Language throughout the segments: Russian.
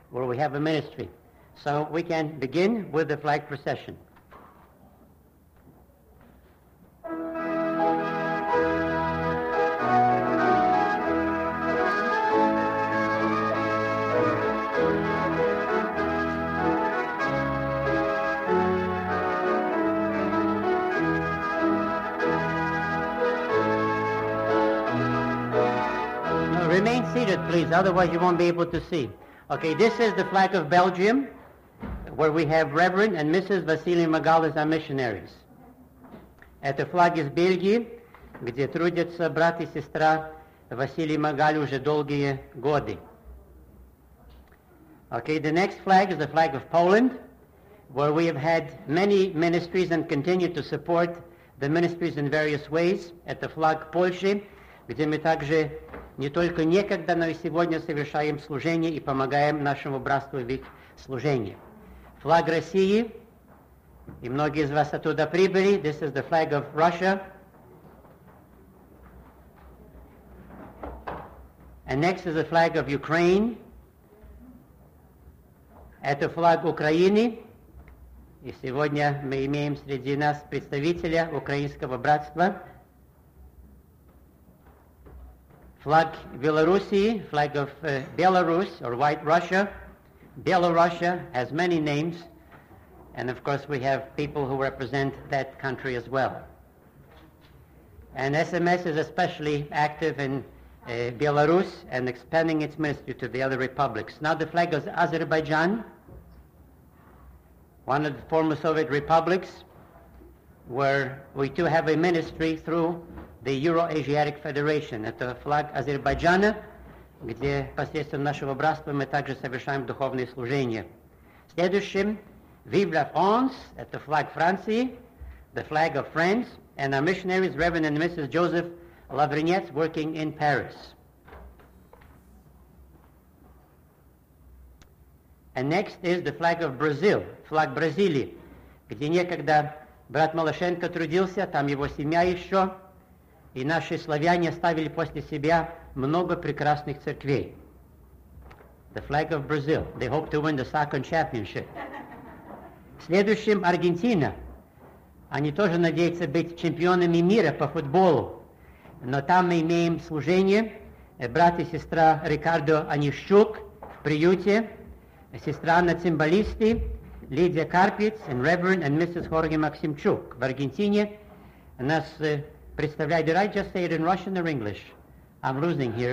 where we have a ministry. So we can begin with the flag procession. Remain seated, please, otherwise you won't be able to see. Okay, this is the flag of Belgium, where we have Reverend and Mrs. Василий Магал as our missionaries. Это флаг из Бельгии, где трудятся брат и сестра Василий Магаль уже долгие годы. Okay, the next flag is the flag of Poland, where we have had many ministries and continue to support the ministries in various ways. Это флаг Польши, где мы также не только некогда, но и сегодня совершаем служение и помогаем нашему братству в их служении. Флаг России, и многие из вас оттуда прибыли. This is the flag of Russia. And next is the flag of Ukraine. Это флаг Украины. И сегодня мы имеем среди нас представителя украинского братства. Flag Белоруссии, flag of Belarus, or White Russia. Belorussia has many names, and of course we have people who represent that country as well. And SMS is especially active in Belarus and expanding its ministry to the other republics. Now the flag of Azerbaijan, one of the former Soviet republics, where we too have a ministry through the Euro-Asiatic Federation. Это флаг Азербайджана, где посредством нашего братства мы также совершаем духовные служения. Следующим, Vive la France, это флаг Франции, the flag of France, and our missionaries, Reverend and Mrs. Joseph Lavrinets, working in Paris. And next is the flag of Brazil, флаг Бразилии, где некогда брат Малашенко трудился, там его семья еще, и наши славяне оставили после себя много прекрасных церквей. The flag of Brazil. They hope to win the soccer championship. Следующим Аргентина. Они тоже надеются быть чемпионами мира по футболу. Но там мы имеем служение. Брат и сестра Рикардо Онищук в приюте. Сестра Анна Цимбалисти, Лидия Карпиц, and Reverend and Mrs. Jorge Максимчук. В Аргентине нас представляет. Did I just say it in Russian or English? I'm losing here.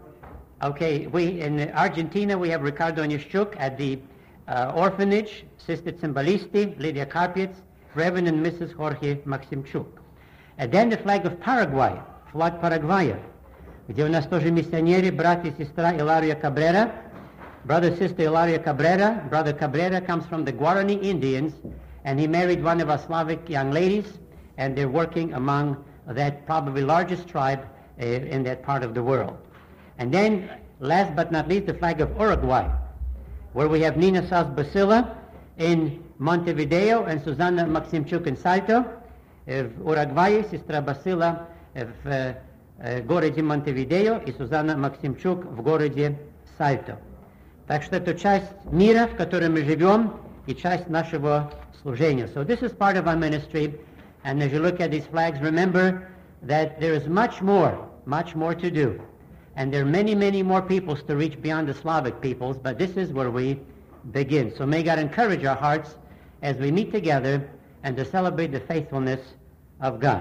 Okay, in Argentina we have Ricardo Onishchuk at the orphanage, Sister Cimbalisti, Lydia Karpitz, Reverend and Mrs. Jorge Максимчук. And then the flag of Paraguay, flag Парагвая, где у нас тоже миссионеры, брат и сестра Ilaria Cabrera. Brother and sister Ilaria Cabrera. Brother Cabrera comes from the Guarani Indians, and he married one of our Slavic young ladies, and they're working among that probably largest tribe in that part of the world. And then, last but not least, the flag of Uruguay, where we have Nina Saz Basila in Montevideo and Susanna Максимчук in Salto. В Уругвае сестра Басила в городе Монтевидео и Сузанна Максимчук в городе Сальто. Так что это часть мира, в котором мы живем, и часть нашего служения. So this is part of our ministry. And as you look at these flags, remember that there is much more to do. And there are many, many more peoples to reach beyond the Slavic peoples, but this is where we begin. So may God encourage our hearts as we meet together and to celebrate the faithfulness of God.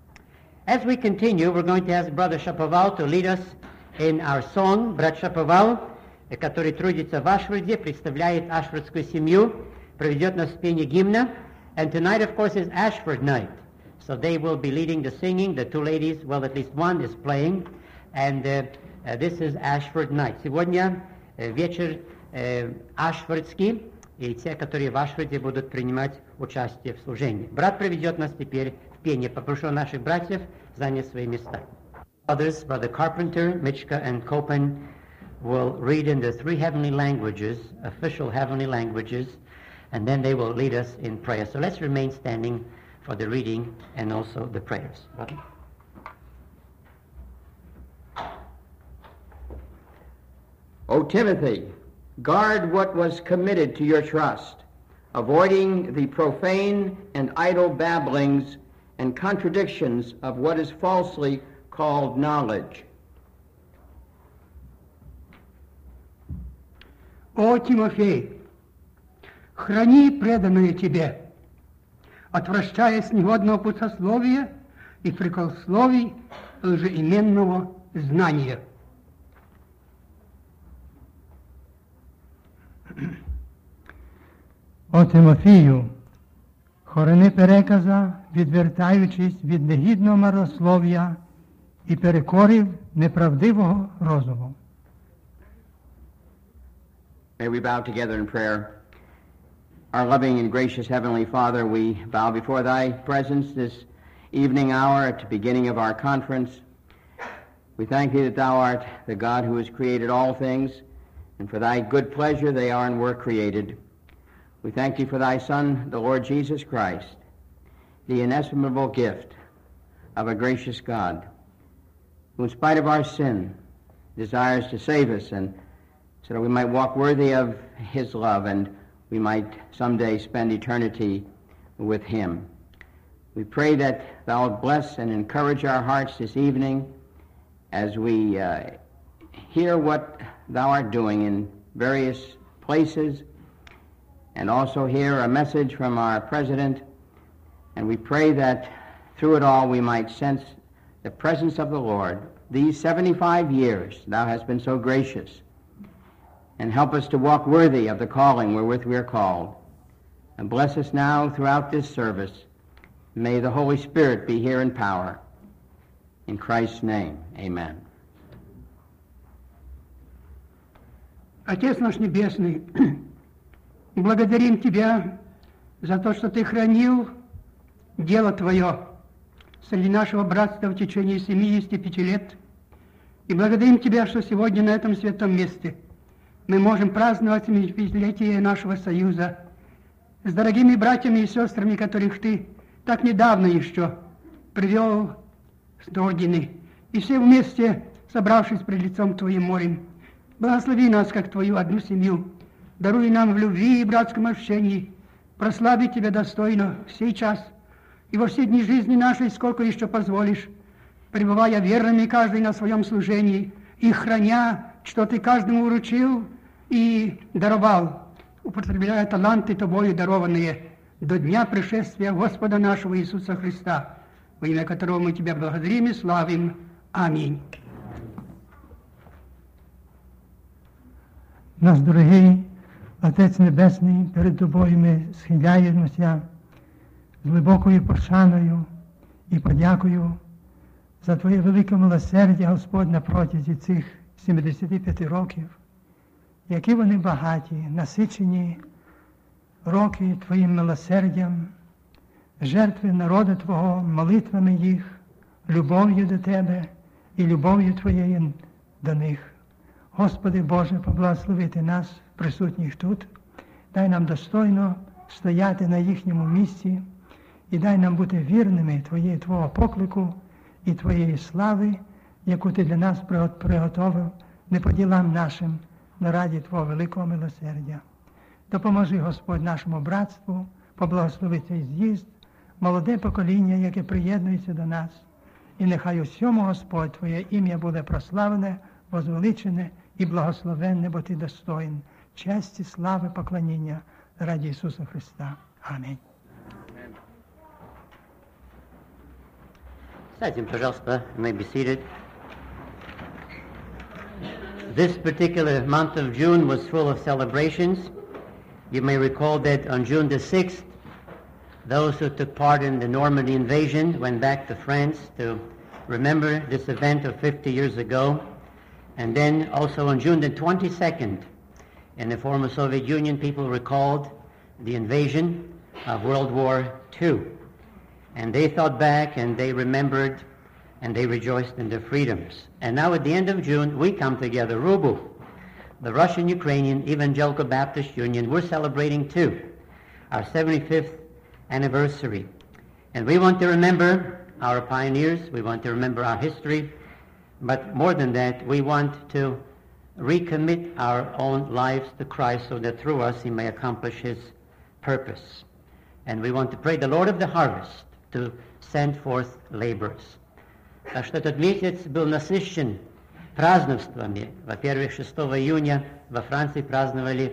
As we continue, we're going to ask Brother Shapoval to lead us in our song. Брат Shapoval, который трудится в Ашфорде, представляет ашфордскую семью, проведет нас в пение гимна. And tonight, of course, is Ashford night. So they will be leading the singing. The two ladies, well, at least one is playing. And this is Ashford night. Сегодня вечер ашфордский, и те, которые в Ашфорде будут принимать участие в служении. Брат проведет нас теперь в пение. Попрошу наших братьев занять свои места. Others, Brother Carpenter, Michka, and Copen will read in the three heavenly languages, official heavenly languages, and then they will lead us in prayer. So let's remain standing for the reading and also the prayers. Brother? O Timothy, Guard what was committed to your trust, avoiding the profane and idle babblings and contradictions of what is falsely called knowledge. О, Тимофей, храни преданное тебе, отвращаясь негодного пустословия и приколсловий лжеименного знания. О Тимофію, хорони переказа, відвертаючись від негідного марнослов'я і перекорів неправдивого розуму. May we bow together in prayer. Our loving and gracious Heavenly Father, we bow before Thy presence this evening hour at the beginning of our conference. We thank Thee that Thou art the God who has created all things, and for Thy good pleasure they are and were created. We thank Thee for Thy Son, the Lord Jesus Christ, the inestimable gift of a gracious God, who in spite of our sin desires to save us, and so that we might walk worthy of His love and we might someday spend eternity with Him. We pray that Thou wilt bless and encourage our hearts this evening as we hear what Thou art doing in various places, and also hear a message from our President. And we pray that through it all we might sense the presence of the Lord. These 75 years Thou hast been so gracious, and help us to walk worthy of the calling wherewith we are called. And bless us now throughout this service. May the Holy Spirit be here in power. In Christ's name, amen. Отец наш Небесный, благодарим Тебя за то, что Ты хранил дело Твое среди нашего братства в течение 75 лет. И благодарим Тебя, что сегодня на этом святом месте мы можем праздновать 75-летие нашего союза с дорогими братьями и сестрами, которых Ты так недавно еще привел с родины. И все вместе, собравшись пред лицом Твоим морем, благослови нас, как Твою одну семью. Даруй нам в любви и братском общении прославить Тебя достойно сей час и во все дни жизни нашей, сколько еще позволишь, пребывая верными каждый на своем служении и храня, что Ты каждому вручил и даровал, употребляя таланты Тобою дарованные до дня пришествия Господа нашего Иисуса Христа, во имя которого мы Тебя благодарим и славим. Аминь. Наш дорогий Отець Небесний, перед Тобою ми схиляємося з глибокою пошаною і подякою за Твоє велике милосердя, Господь, на протязі цих 75 років, які вони багаті, насичені роки Твоїм милосердям, жертви народу Твого, молитвами їх, любов'ю до Тебе і любов'ю Твоєю до них. Господи Боже, поблагословити нас, присутніх тут, дай нам достойно стояти на їхньому місці і дай нам бути вірними Твого поклику і Твоєї слави, яку Ти для нас приготовив, не по ділам нашим, на раді Твого великого милосердя. Допоможи, Господь, нашому братству, поблагослови цей з'їзд, молоде покоління, яке приєднується до нас. І нехай усьому, Господь, Твоє ім'я буде прославлене, возвеличене і благословенне, бо Ти достоїн честі, слави, поклоніння раді Ісуса Христа. Амінь. Сядем, пожалуйста, may be seated. This particular month of June was full of celebrations. You may recall that on June the 6th, those who took part in the Normandy invasion went back to France to remember this event of 50 years ago. And then also on June the 22nd, in the former Soviet Union, people recalled the invasion of World War II. And they thought back and they remembered and they rejoiced in their freedoms. And now at the end of June, we come together, Rubu, the Russian-Ukrainian Evangelical Baptist Union, we're celebrating too, our 75th anniversary. And we want to remember our pioneers, we want to remember our history, but more than that, we want to recommit our own lives to Christ so that through us he may accomplish his purpose. And we want to pray the Lord of the harvest to send forth laborers. Так что этот месяц был насыщен празднествами. Во-первых, 6 июня во Франции праздновали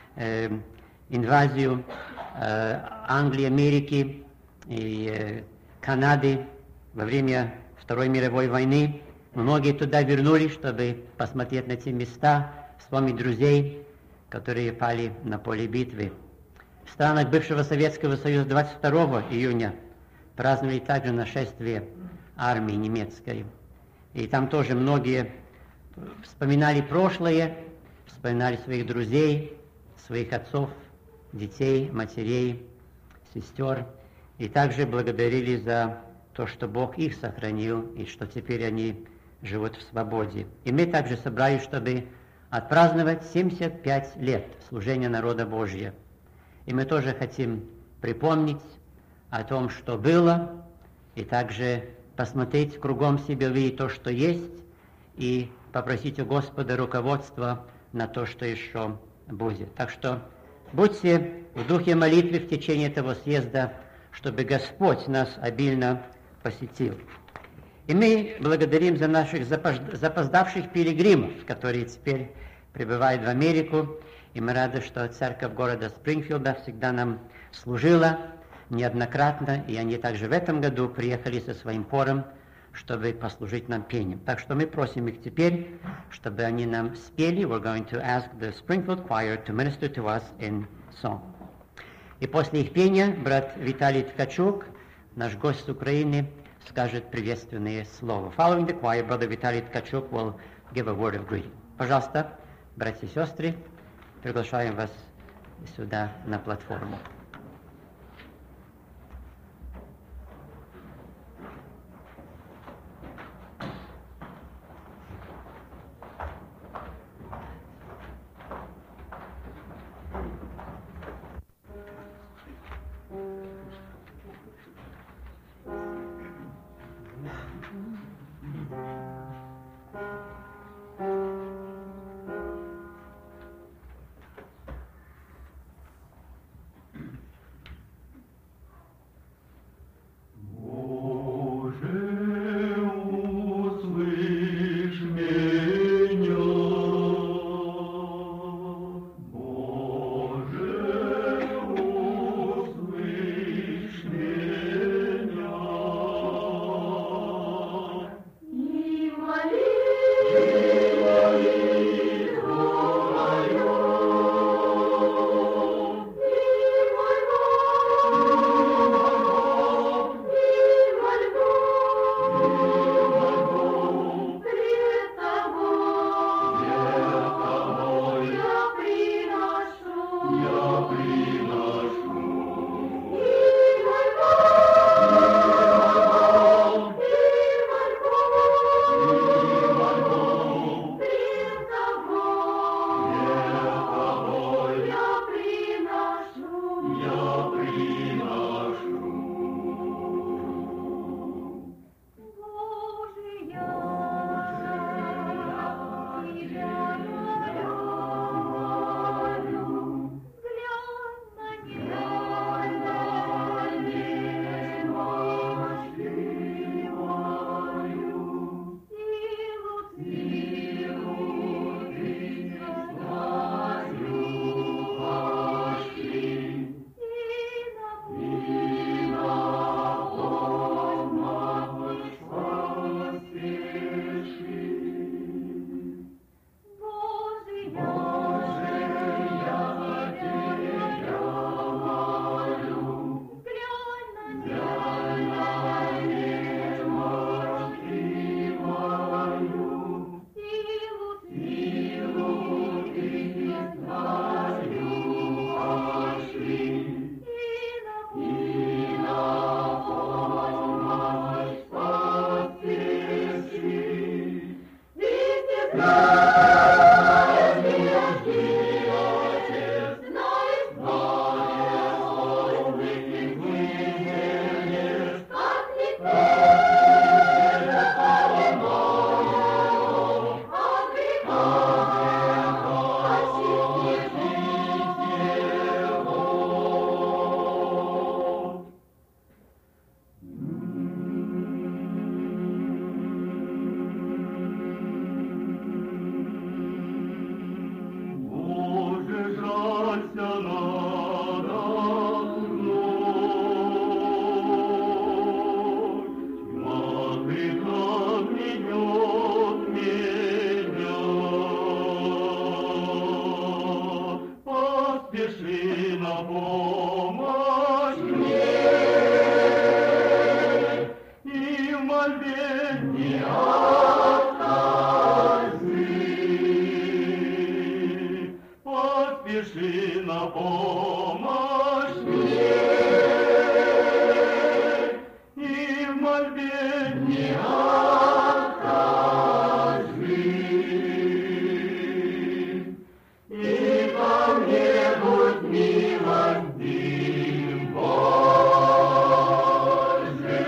инвазию Англии, Америки и Канады во время Второй мировой войны. Многие туда вернулись, чтобы посмотреть на те места, вспомнить друзей, которые пали на поле битвы. В странах бывшего Советского Союза 22 июня праздновали также нашествие армии немецкой. И там тоже многие вспоминали прошлое, вспоминали своих друзей, своих отцов, детей, матерей, сестер. И также благодарили за то, что Бог их сохранил, и что теперь они живут в свободе. И мы также собрались, чтобы отпраздновать 75 лет служения народа Божия. И мы тоже хотим припомнить о том, что было, и также посмотреть кругом себя, увидеть то, что есть, и попросить у Господа руководства на то, что еще будет. Так что будьте в духе молитвы в течение этого съезда, чтобы Господь нас обильно посетил. И мы благодарим за наших запоздавших пилигримов, которые теперь прибывают в Америку. И мы рады, что церковь города Спрингфилда всегда нам служила неоднократно. И они также в этом году приехали со своим хором, чтобы послужить нам пением. Так что мы просим их теперь, чтобы они нам спели. We're going to ask the Springfield choir to minister to us in song. И после их пения брат Виталий Ткачук, наш гость с Украины, скажет приветственные слова. Following the choir, brother Vitaly Tkachuk will give a word of greeting. Пожалуйста, братья и сестры, приглашаем вас сюда на платформу. поспеши на помощь мне, и в мольбе не отказы. Поспеши на помощь мне, и в мольбе не отказы. И ко мне будь милостив, Боже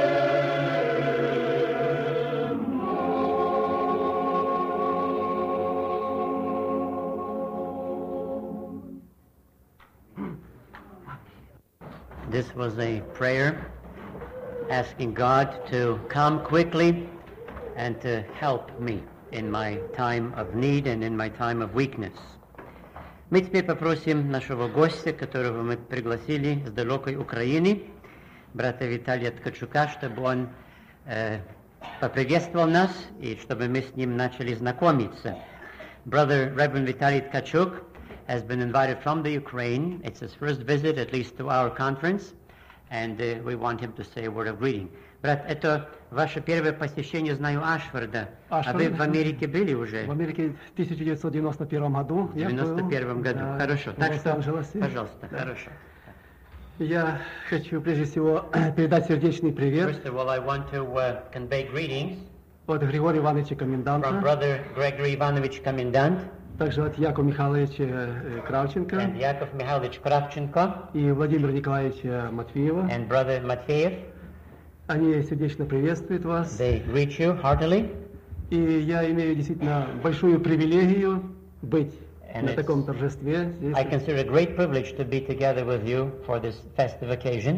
This was a prayer asking God to come quickly and to help me in my time of need and in my time of weakness. Мы теперь попросим нашего гостя, которого мы пригласили с далекой Украины, брата Виталия Ткачука, чтобы он поприветствовал нас и чтобы мы с ним начали знакомиться. Brother Reverend Vitaly Tkachuk has been invited from the Ukraine. It's his first visit, at least to our conference, and we want him to say a word of greeting. Брат, это ваше первое посещение, знаю, Ашфорда. А вы в Америке были уже? В Америке в 1991 году. В 91 году. Хорошо. Так что, пожалуйста, хорошо. Я хочу прежде всего передать сердечный привет First of all, I want to convey greetings от Григория Ивановича from Коменданта, Brother Gregory Ivanovich Commandant также от Якова Михайловича Кравченко and Yakov Mikhailovich Kravchenko и Владимира Николаевича Матвеева. and Brother Matveev. Они сердечно приветствуют вас. They greet you heartily. И я имею действительно большую привилегию быть And на it's- таком торжестве здесь. I consider it a great privilege to be together with you for this festive occasion.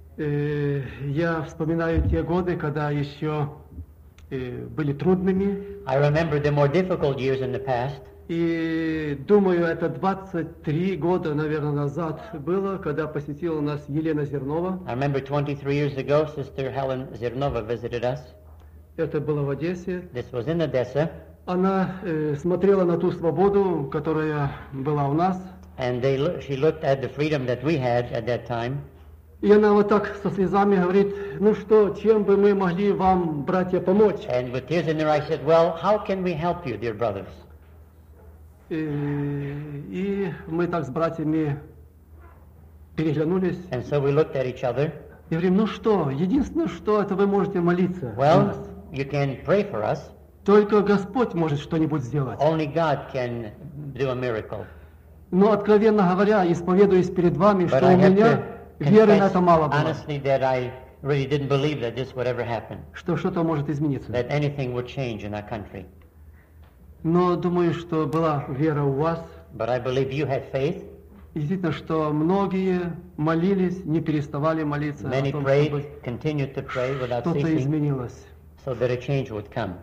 Я вспоминаю те годы, когда еще были трудными. I remember the more difficult years in the past. И думаю, это 23 года, наверное, назад было, когда посетила нас Елена Зернова. I remember 23 years ago, Sister Helen Zernova visited us. Это было в Одессе. This was in Odessa, Она смотрела на ту свободу, которая была у нас. and she looked at the freedom that we had at that time. И она вот так со слезами говорит: ну что, чем бы мы могли вам, братья, помочь? And with tears in her eyes said, well, how can we help you, dear brothers? И мы так с братьями переглянулись And so we looked at each other. и говорим: ну что, единственное, что это вы можете молиться за Well, нас. you can pray for us. Только Господь может что-нибудь сделать. Only God can do a miracle. Но, откровенно говоря, исповедуюсь перед вами, But что I у have меня to веры на confess это мало было, honestly that I really didn't believe that this would ever happen, что что-то может измениться. that anything would change in our country. Но думаю, что была вера у вас. But I believe you had faith. И действительно, что многие молились, не переставали молиться о Many том, prayed, чтобы continued to pray without что-то ceasing, изменилось. so that a change would come.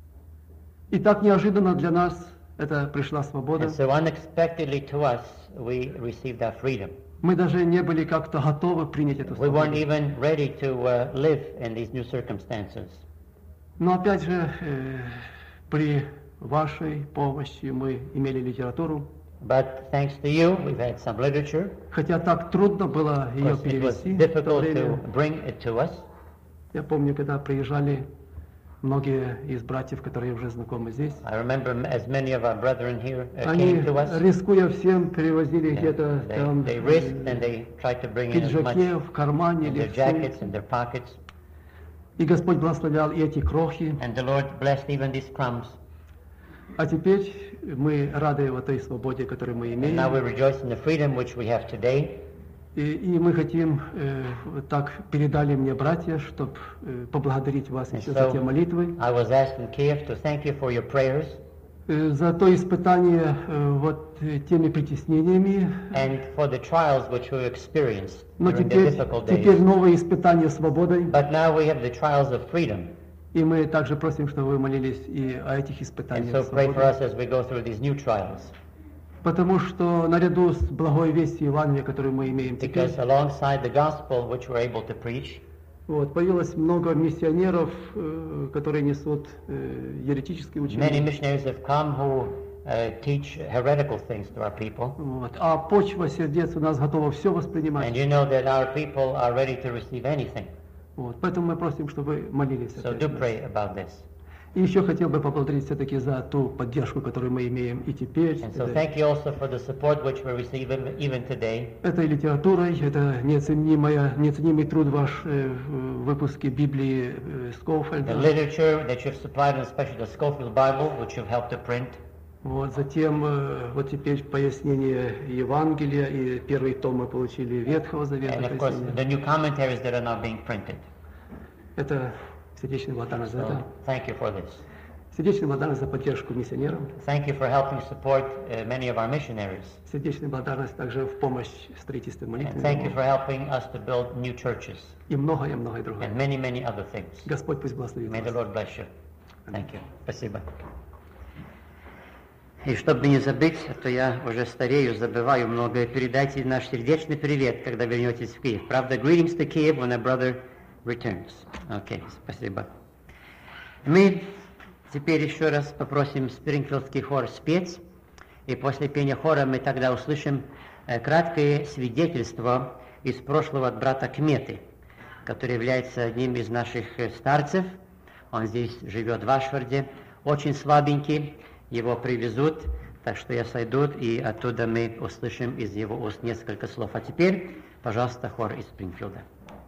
И так неожиданно для нас это пришла свобода. And so unexpectedly to us, we received our freedom. Мы даже не были как-то готовы принять эту We weren't свободу. even ready to live in these new circumstances. Но опять же, при вашей помощи мы имели литературу. But thanks to you, we've had some literature. Хотя так трудно было Of ее course, it was перевести в то difficult to время. bring it to us. Я помню, когда приезжали многие из братьев, которые уже знакомы здесь, I remember as many of our brethren here они, came to us. рискуя всем, перевозили Yeah, где-то там they risked and they tried to в bring in as much пиджаке, в кармане in или their в jackets, сумке. in their pockets. И Господь благословлял и эти крохи. And the Lord blessed even these crumbs. А теперь мы рады вот той свободе, которую мы And now we имеем. rejoice in the freedom which we have today. И мы хотим, вот так передали мне братья, чтобы поблагодарить вас And еще за те so молитвы, I was asked in Kiev to thank you for your prayers за то испытание вот теми притеснениями. and for the trials which we experienced Но during the теперь difficult теперь days. новые испытания свободой. But now we have the trials of freedom. И мы также просим, чтобы вы молились и о этих And испытаниях so pray for свободы. us as we go through these new trials. Потому что наряду с благой вестью Евангелия, которую мы имеем теперь, Because alongside the gospel which we're able to preach, вот, появилось много миссионеров, которые несут еретические many учения. missionaries have come who teach heretical things to our people. Вот. А почва сердец у нас готова все воспринимать. And you know that our people are ready to receive anything. Вот. Поэтому мы просим, чтобы вы молились. So опять do за нас. pray about this. И еще хотел бы поблагодарить все-таки за ту поддержку, которую мы имеем и теперь. And so thank you also for the support which we receive even today. Этой литературой, это неоценимый труд ваш в выпуске Библии The Скоуфельда. literature that you've supplied, and especially the Schofield Bible, which you've helped to print. Вот, затем, вот теперь пояснение Евангелия, и первый том мы получили Ветхого Завета. And of course, пояснение. the new commentaries that are now being printed. Это сердечная благодарность за это. So thank you for this. Сердечная благодарность за поддержку миссионерам. Thank you for helping support many of our missionaries. Сердечная благодарность также в помощь строительству And молитвенного thank you дома. for helping us to build new churches И многое другое. and many other things. Господь пусть благословит May the вас. Lord bless you. Thank you. Спасибо. И чтобы не забыть, а то я уже старею, забываю многое, передайте наш сердечный привет, когда вернетесь в Киев. Правда, greetings to Kiev when a brother returns. Окей, спасибо. Мы теперь еще раз попросим Спрингфилдский хор спеть, и после пения хора мы тогда услышим краткое свидетельство из прошлого от брата Кметы, который является одним из наших старцев. Он здесь живет в Ашфорде, очень слабенький, его привезут, так что я сойду, и оттуда мы услышим из его уст несколько слов. А теперь, пожалуйста, хор из Спрингфилда.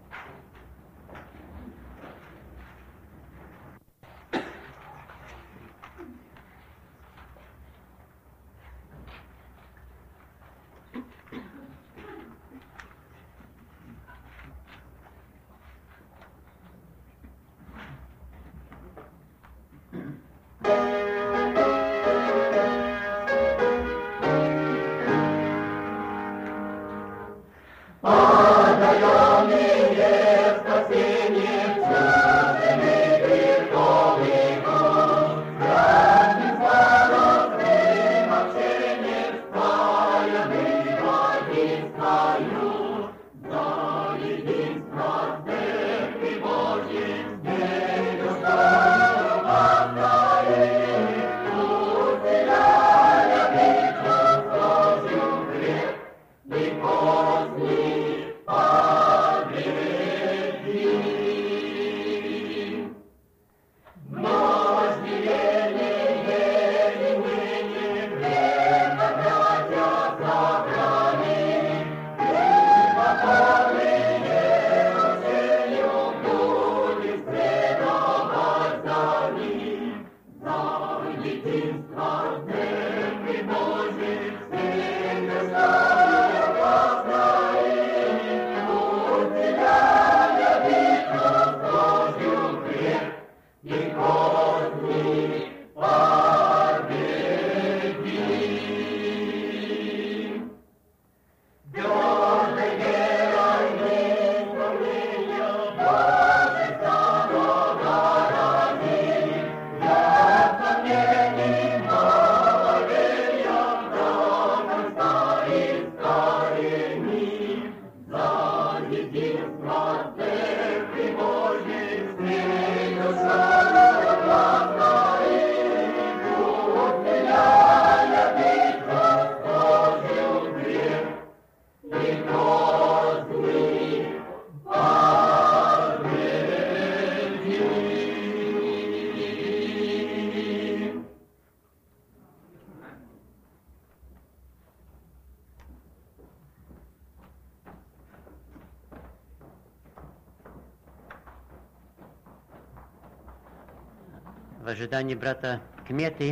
В ожидании брата Кметы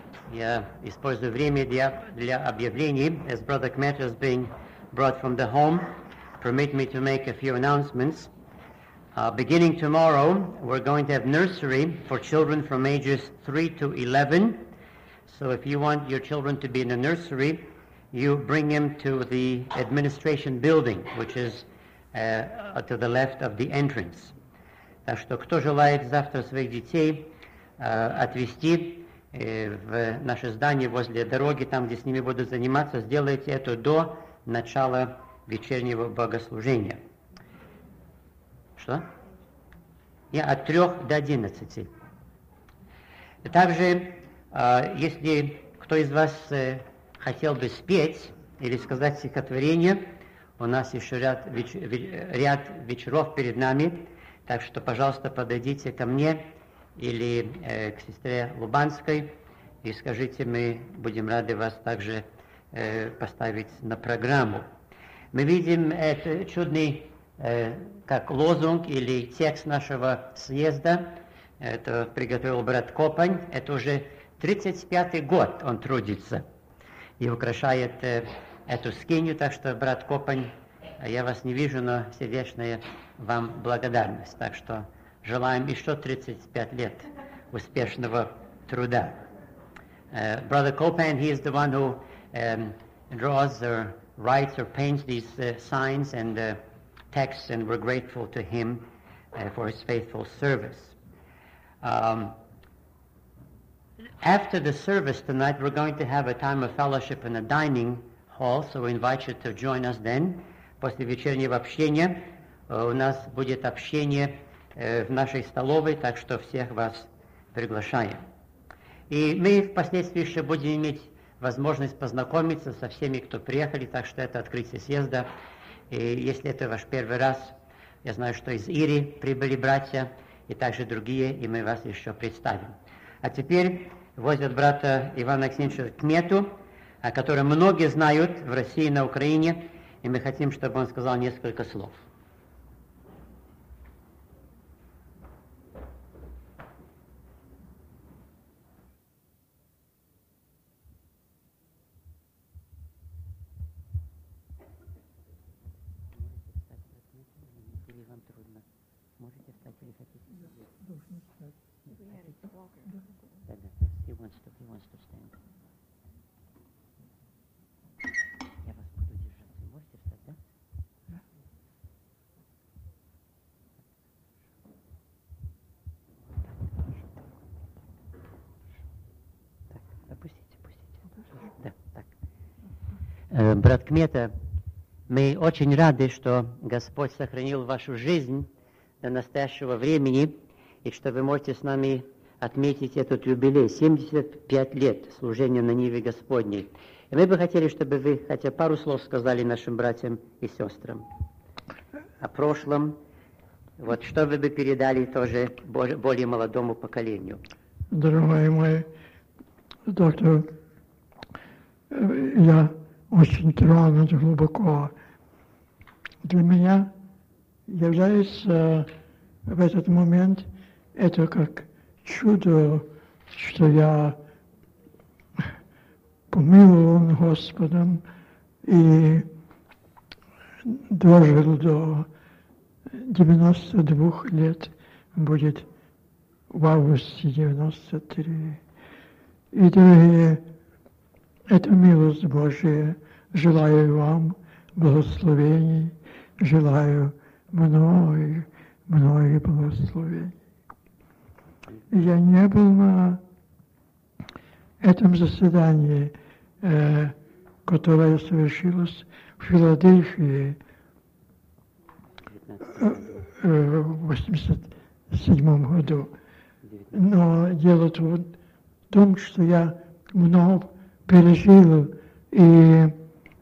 я использую время для объявлений. As Brother Kmeta is being brought from the home, permit me to make a few announcements. Beginning tomorrow, we're going to have nursery for children from ages 3 to 11. So if you want your children to be in a nursery, you bring them to the administration building, which is to the left of the entrance. Так что кто желает завтра своих детей отвезти в наше здание возле дороги, там, где с ними будут заниматься, сделайте это до начала вечернего богослужения. Что? От 3 до 11. Также, если кто из вас хотел бы спеть или сказать стихотворение, у нас еще ряд вечеров перед нами, так что, пожалуйста, подойдите ко мне или к сестре Лубанской и скажите, мы будем рады вас также поставить на программу. Мы видим это чудный как лозунг или текст нашего съезда. Это приготовил брат Копань. Это уже 35-й год он трудится и украшает эту скинию. Так что, брат Копань, я вас не вижу, но сердечная вам благодарность. Так что желаем еще 35 лет успешного труда. Brother Copan, he is the one who draws or writes or paints these signs and texts, and we're grateful to him for his faithful service. After the service tonight, we're going to have a time of fellowship in the dining hall, so we invite you to join us then. После вечернего общения у нас будет общение в нашей столовой, так что всех вас приглашаем. И мы впоследствии еще будем иметь возможность познакомиться со всеми, кто приехали, так что это открытие съезда. И если это ваш первый раз, я знаю, что из Ири прибыли братья и также другие, и мы вас еще представим. А теперь возят брата Ивана Аксеньевича Кмету, о котором многие знают в России и на Украине, и мы хотим, чтобы он сказал несколько слов. Брат Кмета, мы очень рады, что Господь сохранил вашу жизнь до настоящего времени, и что вы можете с нами отметить этот юбилей, 75 лет служения на Ниве Господней. И мы бы хотели, чтобы вы хотя пару слов сказали нашим братьям и сестрам о прошлом, вот что вы бы передали тоже более молодому поколению. Дорогой мой доктор, я очень тронут глубоко. Для меня является в этот момент это как чудо, что я помилован Господом и дожил до 92 лет, будет в августе 93. И, дорогие, это милость Божия. Желаю вам благословений, желаю многих благословений. Я не был на этом заседании, которое совершилось в Филадельфии в 1987 году. Но дело в том, что я много пережил и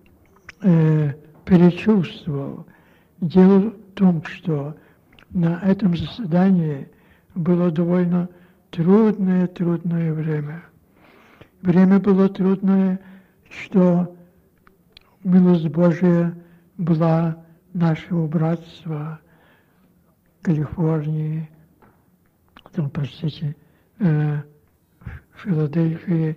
перечувствовал. Дело в том, что на этом заседании было довольно трудное время. Время было трудное, что милость Божия была нашего братства в Калифорнии, там, простите, в Филадельфии,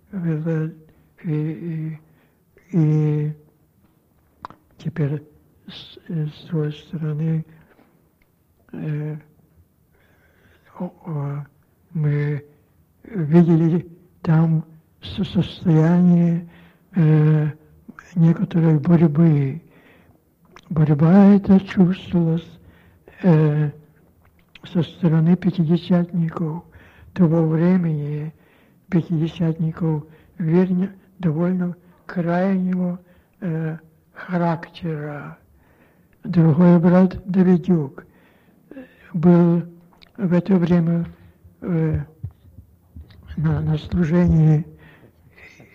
и теперь с той стороны мы видели там состояние некоторой борьбы. Борьба эта чувствовалась со стороны пятидесятников того времени, пятидесятников довольно крайнего характера. Другой брат Давидюк был в это время на служении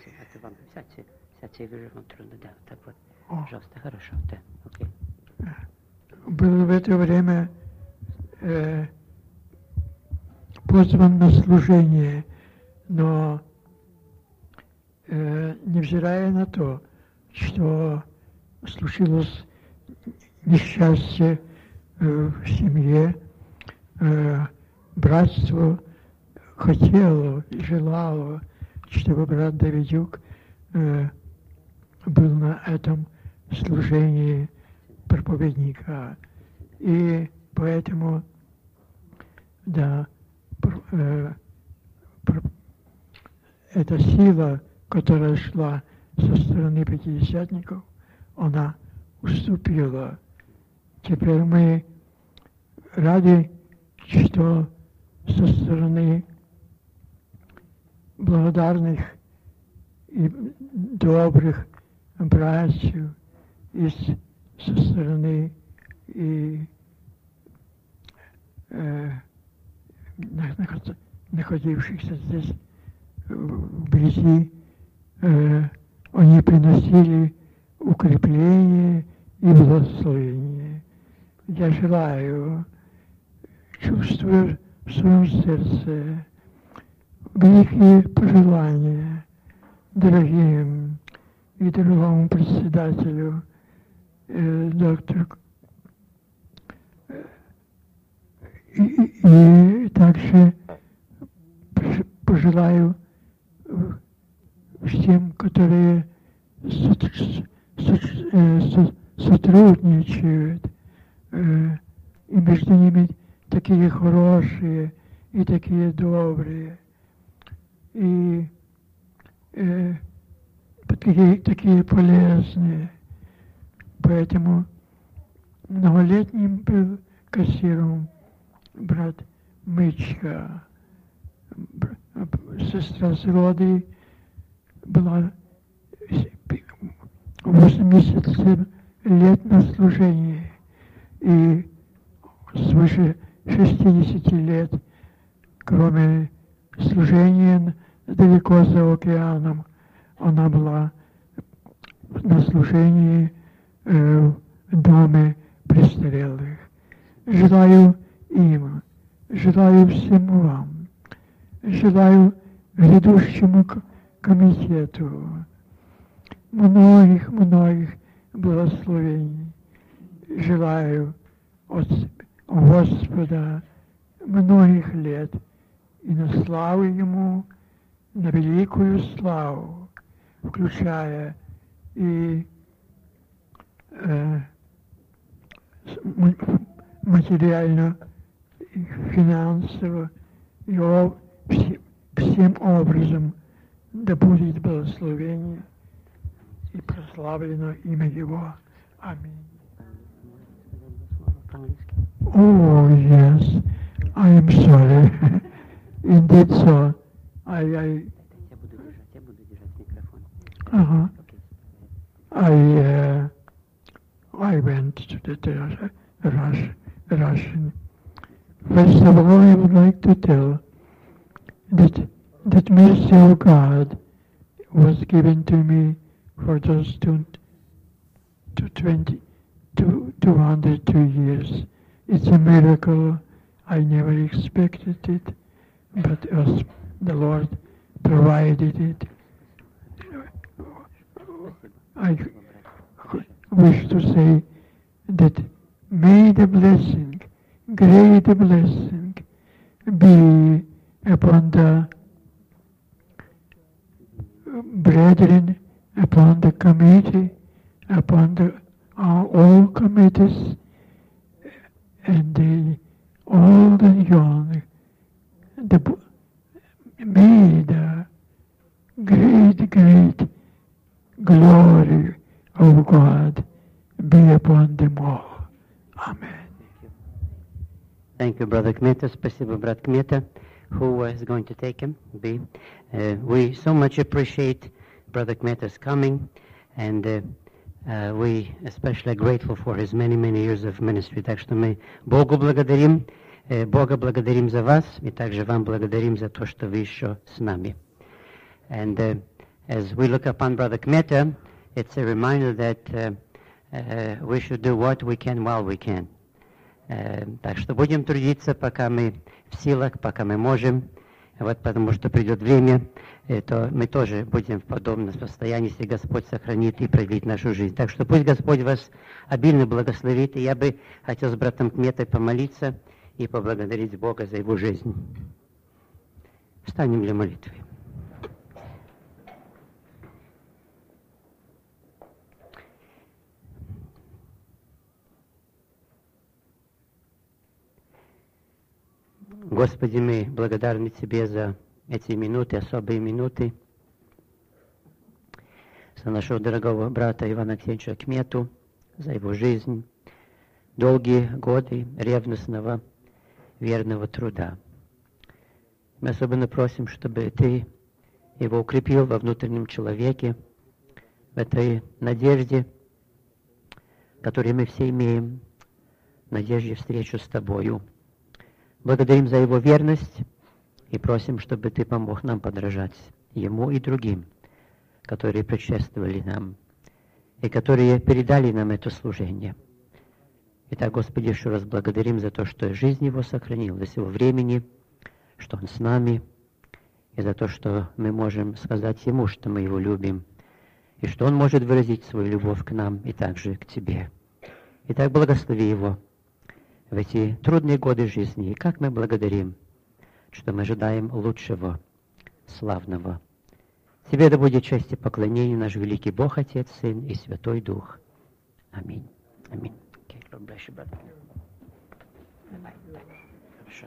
Сейчас я вижу, вам трудно, да, так вот. О. Пожалуйста, хорошо, да, окей. Был в это время позван на служение, но невзирая на то, что случилось несчастье в семье, братство хотело и желало, чтобы брат Давидюк был на этом служении проповедника. И поэтому, да, эта сила, которая шла со стороны пятидесятников, она уступила. Теперь мы рады, что со стороны благодарных и добрых братьев и со стороны и находившихся здесь вблизи, они приносили укрепление и благословение. Я желаю, чувствуя в своем сердце великие пожелания дорогим и дорогому председателю, доктору, и также пожелаю всем, которые сотрудничают, и между ними такие хорошие и такие добрые, и такие полезные. Поэтому многолетним был кассиром брат Мычка. Сестра Зроды была 87 лет на служении, и свыше 60 лет, кроме служения далеко за океаном, она была на служении в доме престарелых. Желаю им, желаю всем вам, желаю грядущему комитету многих благословений. Желаю от Господа многих лет и на славу Ему, на великую славу, включая и материально, и финансово, и всем образом да будет благословение и прославлено имя Его. Аминь. Oh, yes, I am sorry. Indeed so. Я буду держать микрофон. I went to the Russian. First of all, I would like to tell that mercy of God was given to me for those 202 years. It's a miracle. I never expected it, but as the Lord provided it. I wish to say that may the blessing, great blessing, be upon the brethren, upon the committee, upon all committees, and all the young. May the great glory of God be upon them all. Amen. Thank you, Brother Kmeta. Спасибо, брат Kmeta. Who is going to take him? We so much appreciate Brother Kmeta's coming, and we especially grateful for his many years of ministry. Так что мы Бога благодарим за вас, и также вам благодарим за то, что вы еще с нами. And as we look upon Brother Kmeta, it's a reminder that we should do what we can while we can. Так что будем трудиться, пока мы в силах, пока мы можем, вот, потому что придет время, то мы тоже будем в подобном состоянии, если Господь сохранит и продлит нашу жизнь. Так что пусть Господь вас обильно благословит, и я бы хотел с братом Кметой помолиться и поблагодарить Бога за его жизнь. Встанем для молитвы. Господи, мы благодарны Тебе за эти минуты, особые минуты, за нашего дорогого брата Ивана Алексеевича Кмету, за его жизнь, долгие годы ревностного, верного труда. Мы особенно просим, чтобы Ты его укрепил во внутреннем человеке, в этой надежде, которую мы все имеем, надежде встречу с Тобою. Благодарим за его верность и просим, чтобы Ты помог нам подражать ему и другим, которые предшествовали нам и которые передали нам это служение. Итак, Господи, еще раз благодарим за то, что жизнь его сохранил до сего времени, что он с нами, и за то, что мы можем сказать ему, что мы его любим, и что он может выразить свою любовь к нам и также к Тебе. Итак, благослови его в эти трудные годы жизни. И как мы благодарим, что мы ожидаем лучшего, славного. Тебе да будет честь и поклонение, наш великий Бог, Отец, Сын и Святой Дух. Аминь. Аминь. Okay, Lord bless you, brother. Хорошо.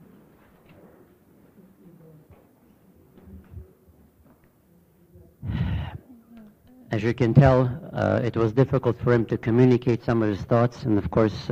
As you can tell, it was difficult for him to communicate some of his thoughts, and of course,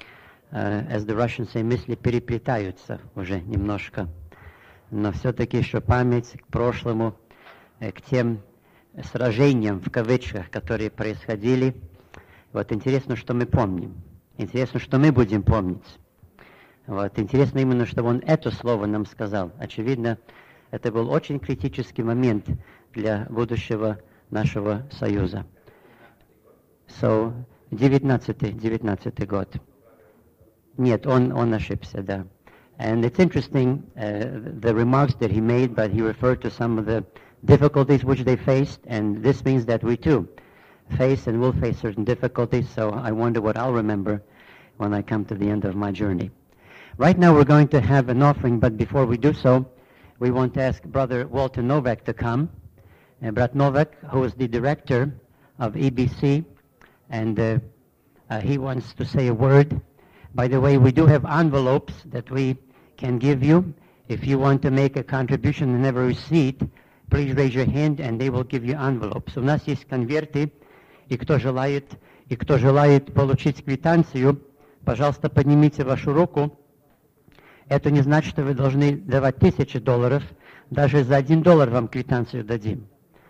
as the Russians say, мысли переплетаются уже немножко. Но все-таки еще память к прошлому, к тем сражениям, в кавычках, которые происходили. Вот интересно, что мы помним. Интересно, что мы будем помнить. Вот интересно именно, что он это слово нам сказал. Очевидно, это был очень критический момент для будущего нашего союза. So, 19 год. Нет, он ошибся, да. And it's interesting, the remarks that he made, but he referred to some of the difficulties which they faced, and this means that we too face and will face certain difficulties, so I wonder what I'll remember when I come to the end of my journey. Right now we're going to have an offering, but before we do so, we want to ask Brother Walter Novak to come. Brat Novak, who is the director of EBC, and he wants to say a word. By the way, we do have envelopes that we can give you. If you want to make a contribution and have a receipt, please raise your hand and they will give you envelopes. У нас есть конверты, и кто желает получить квитанцию, пожалуйста, поднимите вашу руку. Это не значит, что вы должны давать $1000, даже за $1 вам квитанцию дадим.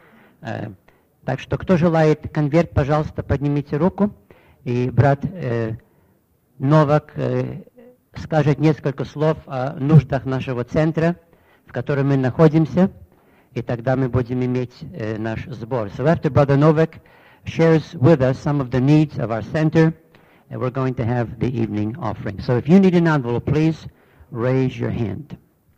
Так что, кто желает конверт, пожалуйста, поднимите руку, и брат Новак скажет несколько слов о нуждах нашего центра, в котором мы находимся, и тогда мы будем иметь наш сбор. So after Brother Novak shares with us some of the needs of our center, we're going to have the evening offering. So if you need an envelope, please raise your hand.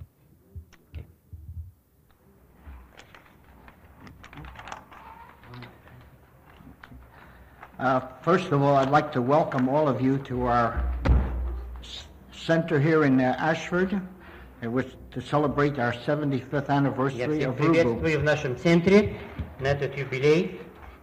First of all, I'd like to welcome all of you to our center here in Ashford, to celebrate our 75th anniversary of Rubu. Приветствую в нашем центре на этот юбилей.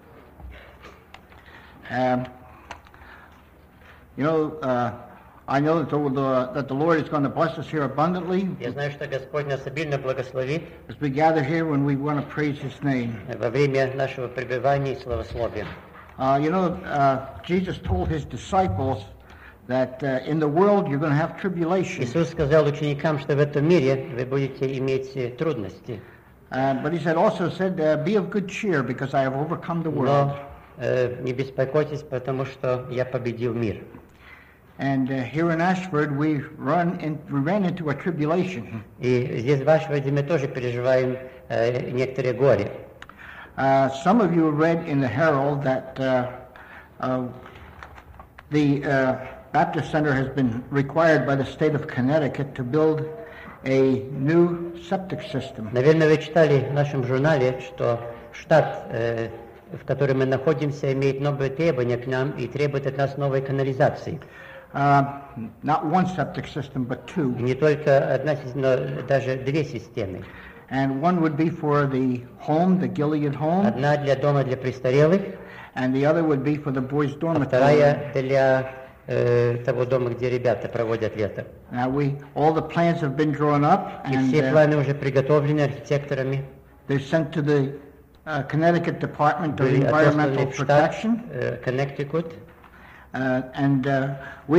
I know that the Lord is going to bless us here abundantly. Я знаю, что Господь нас обильно благословит as we gather here when we want to praise His name. Во время нашего пребывания и славословия. Jesus told His disciples that in the world you're going to have tribulation. Иисус сказал ученикам, что в этом мире вы будете иметь трудности. But He also said, "Be of good cheer, because I have overcome the world." Но не беспокойтесь, потому что я победил мир. And here in Ashford we ran into a tribulation. И здесь в Ашфорде мы тоже переживаем некоторые горе. Some of you read in the Herald that the Baptist Center has been required by the state of Connecticut to build a new septic system. Наверное, вы читали в нашем журнале, что штат, в котором мы находимся, имеет новые требования к нам и требует от нас новой канализации. Not one septic system, but two. И не только одна, но даже две системы. And one would be for the home, the Gilead home. Одна для дома для престарелых, And the other would be for the boys' а dormitory. вторая для того дома, где ребята проводят лето. Now all the plans have been drawn up, И and все планы уже приготовлены архитекторами. they're sent to the Connecticut Department of Были Environmental отосланы в штат Protection, Connecticut. and we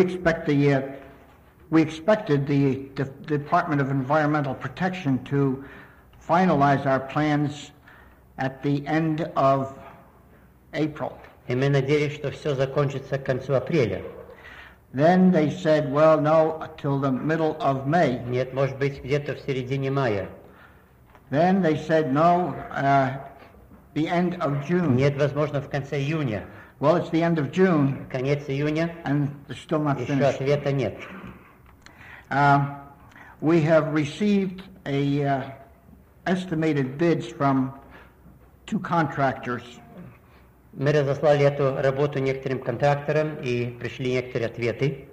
expected the Department of Environmental Protection to finalize our plans at the end of April. И мы надеялись, что все закончится к концу апреля. Then they said, well, no, till the middle of May. Нет, может быть, где-то в середине мая. Then they said, no, the end of June. Нет, возможно, в конце июня. Well, it's the end of June, Конец июня, and they're still not еще finished. ответа нет. We have received estimated bids from two contractors. Мы разослали эту работу некоторым контракторам и пришли некоторые ответы.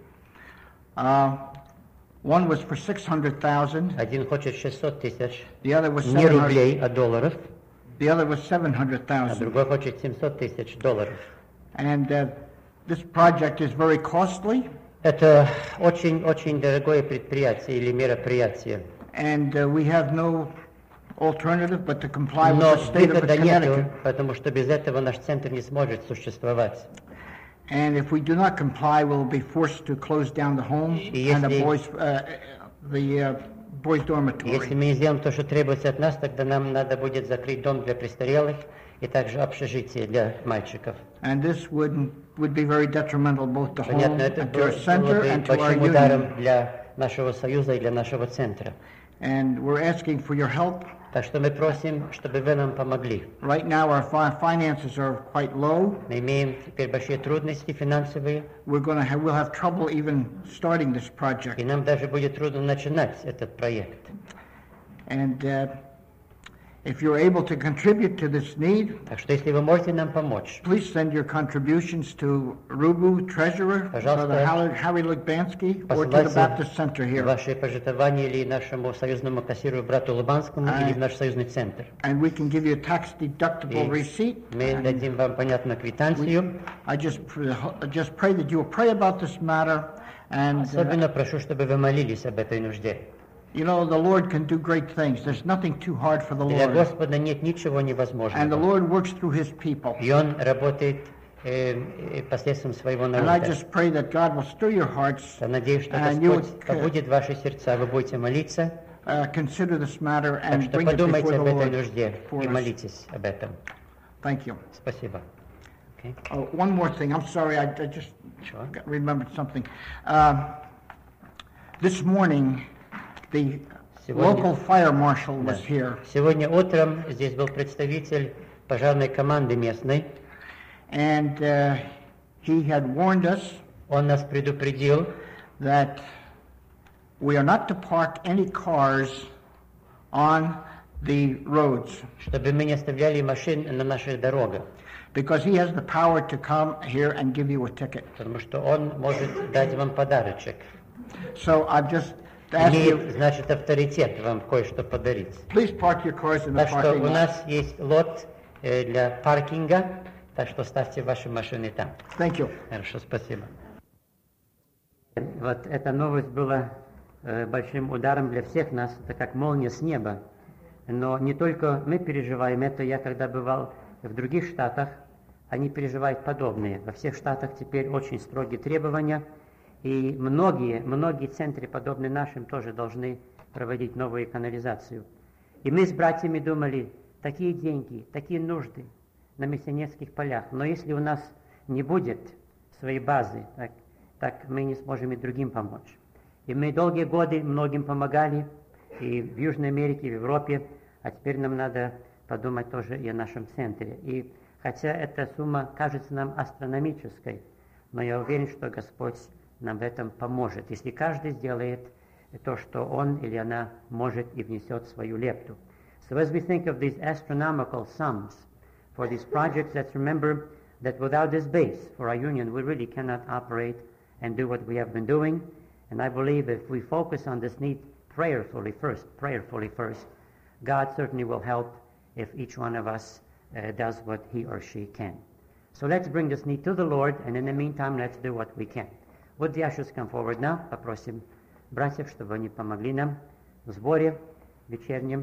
One was for 600,000. Один хочет 600 тысяч, The other was не 700. рублей, а долларов, The other was а 700,000. другой хочет 700 тысяч долларов. And this project is very costly. Это очень дорогое предприятие или мероприятие. And we have no alternative but to comply with Но the state of выхода нету, Connecticut. потому что без этого наш центр не сможет существовать. And if we do not comply, we'll be forced to close down the home И and the если- boys' Если dormitory. мы не сделаем то, что требуется от нас, тогда нам надо будет закрыть дом для престарелых и также общежитие для мальчиков. And this would be very detrimental both to home Понятно, это and to our было center бы and to our большим ударом union. для нашего союза и для нашего центра. And we're asking for your help. Так что мы просим, чтобы вы нам помогли. Right now, our finances are quite low. Мы имеем теперь большие трудности финансовые, We'll have trouble even starting this и project. нам даже будет трудно начинать этот проект. And if you're able to contribute to this need, Так что если вы можете нам помочь, please send your contributions to Rubu Treasurer, Пожалуйста. Brother Harry Lugbansky, or to the посылайте Baptist Center here. ваши пожертвования или нашему союзному кассиру брату Лубанскому, или в наш союзный центр. And we can give you a tax-deductible И receipt. мы And дадим вам понятную квитанцию. I just pray that you will pray about this matter. And, Особенно прошу, чтобы вы молились об этой нужде. you know, the Lord can do great things. There's nothing too hard for the Для Lord. Господа нет ничего And the невозможного. Lord works through His people. И Он работает посредством своего And I народа. just pray that God will stir your hearts, Я надеюсь, что and you Господь побудит ваши сердца, вы будете молиться, consider this matter так and что bring it подумайте before об the этой Lord нужде for и us. молитесь об этом. Thank you. Спасибо. Okay. One more thing. I'm sorry, I just Sure. remembered something. This morning, the Сегодня- local fire marshal Да. was here, Сегодня утром здесь был представитель пожарной команды местной. and he had warned us Он нас предупредил, that we are not to park any cars on the roads, чтобы мы не оставляли машин на наших дорогах, because he has the power to come here and give you a ticket. потому что он может дать вам подарочек. So I've just asked you, Имеет, значит, авторитет вам кое-что подарить. please park your cars in the Так что parking у lot. нас есть лот для паркинга, так что ставьте ваши машины там. Thank you. Хорошо, спасибо. Вот эта новость была большим ударом для всех нас, это как молния с неба. Но не только мы переживаем это, я когда бывал в других штатах, они переживают подобные. Во всех штатах теперь очень строгие требования, и многие центры, подобные нашим, тоже должны проводить новую канализацию. И мы с братьями думали, такие деньги, такие нужды на миссионерских полях, но если у нас не будет своей базы, так мы не сможем и другим помочь. И мы долгие годы многим помогали, и в Южной Америке, и в Европе, а теперь нам надо подумать тоже и о нашем центре. И хотя эта сумма кажется нам астрономической, но я уверен, что Господь нам в этом поможет, если каждый сделает то, что он или она может и внесет свою лепту. So as we think of these astronomical sums for these projects, let's remember that without this base for our union, we really cannot operate and do what we have been doing. And I believe if we focus on this need prayerfully first, God certainly will help if each one of us does what he or she can. So let's bring this need to the Lord, and in the meantime, let's do what we can. Would the ushers come forward now? Попросим братьев, чтобы они помогли нам в сборе вечернем.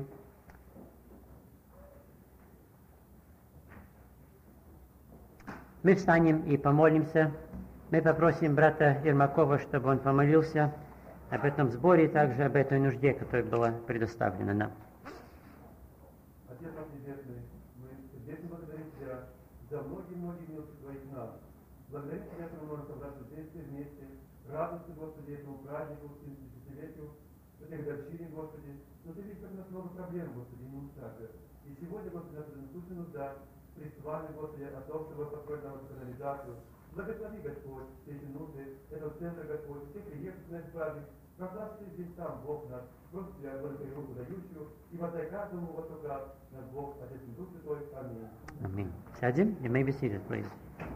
Мы встанем и помолимся. Мы попросим брата Ермакова, чтобы он помолился об этом сборе и также об этой нужде, которая была предоставлена нам. Отец наш Небесный, мы сердечно благодарим Тебя за многие-многие милости Твоих нас. Благодарим Тебя, что мы можем собраться здесь все вместе, радоваться, Господи, этому празднику, 70-летию, этой годовщине, Господи. Но Ты видишь, как у нас много проблем, Господи, и неустачек. И сегодня, Господи, наша насущная нужда пред Вами, Господи, о том, чтобы построить нам эту канализацию. Благослови, Господь, все эти нужды этого центра, Господь, все приехавшие на этот праздник. Прославься здесь сам, Бог наш, просто Тебя, Господи, руку дающую, и воздай каждому во слуга наш Бог, Отец и Дух Святой. Аминь. Аминь. Сядем? You may be seated, please.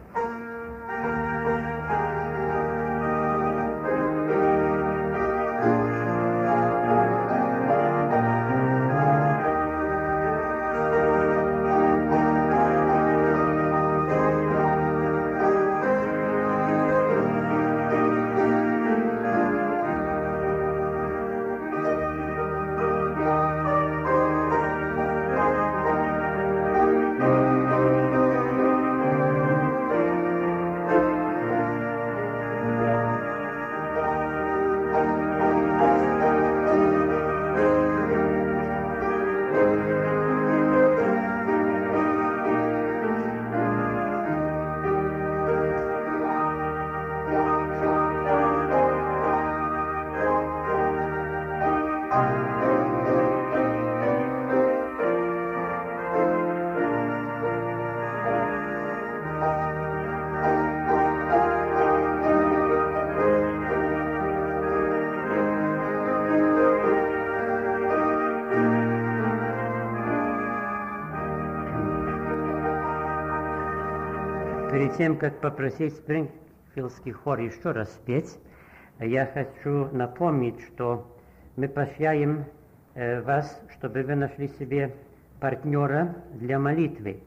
Перед тем, как попросить Спрингфилдский хор еще раз спеть, я хочу напомнить, что мы прощаем вас, чтобы вы нашли себе партнера для молитвы.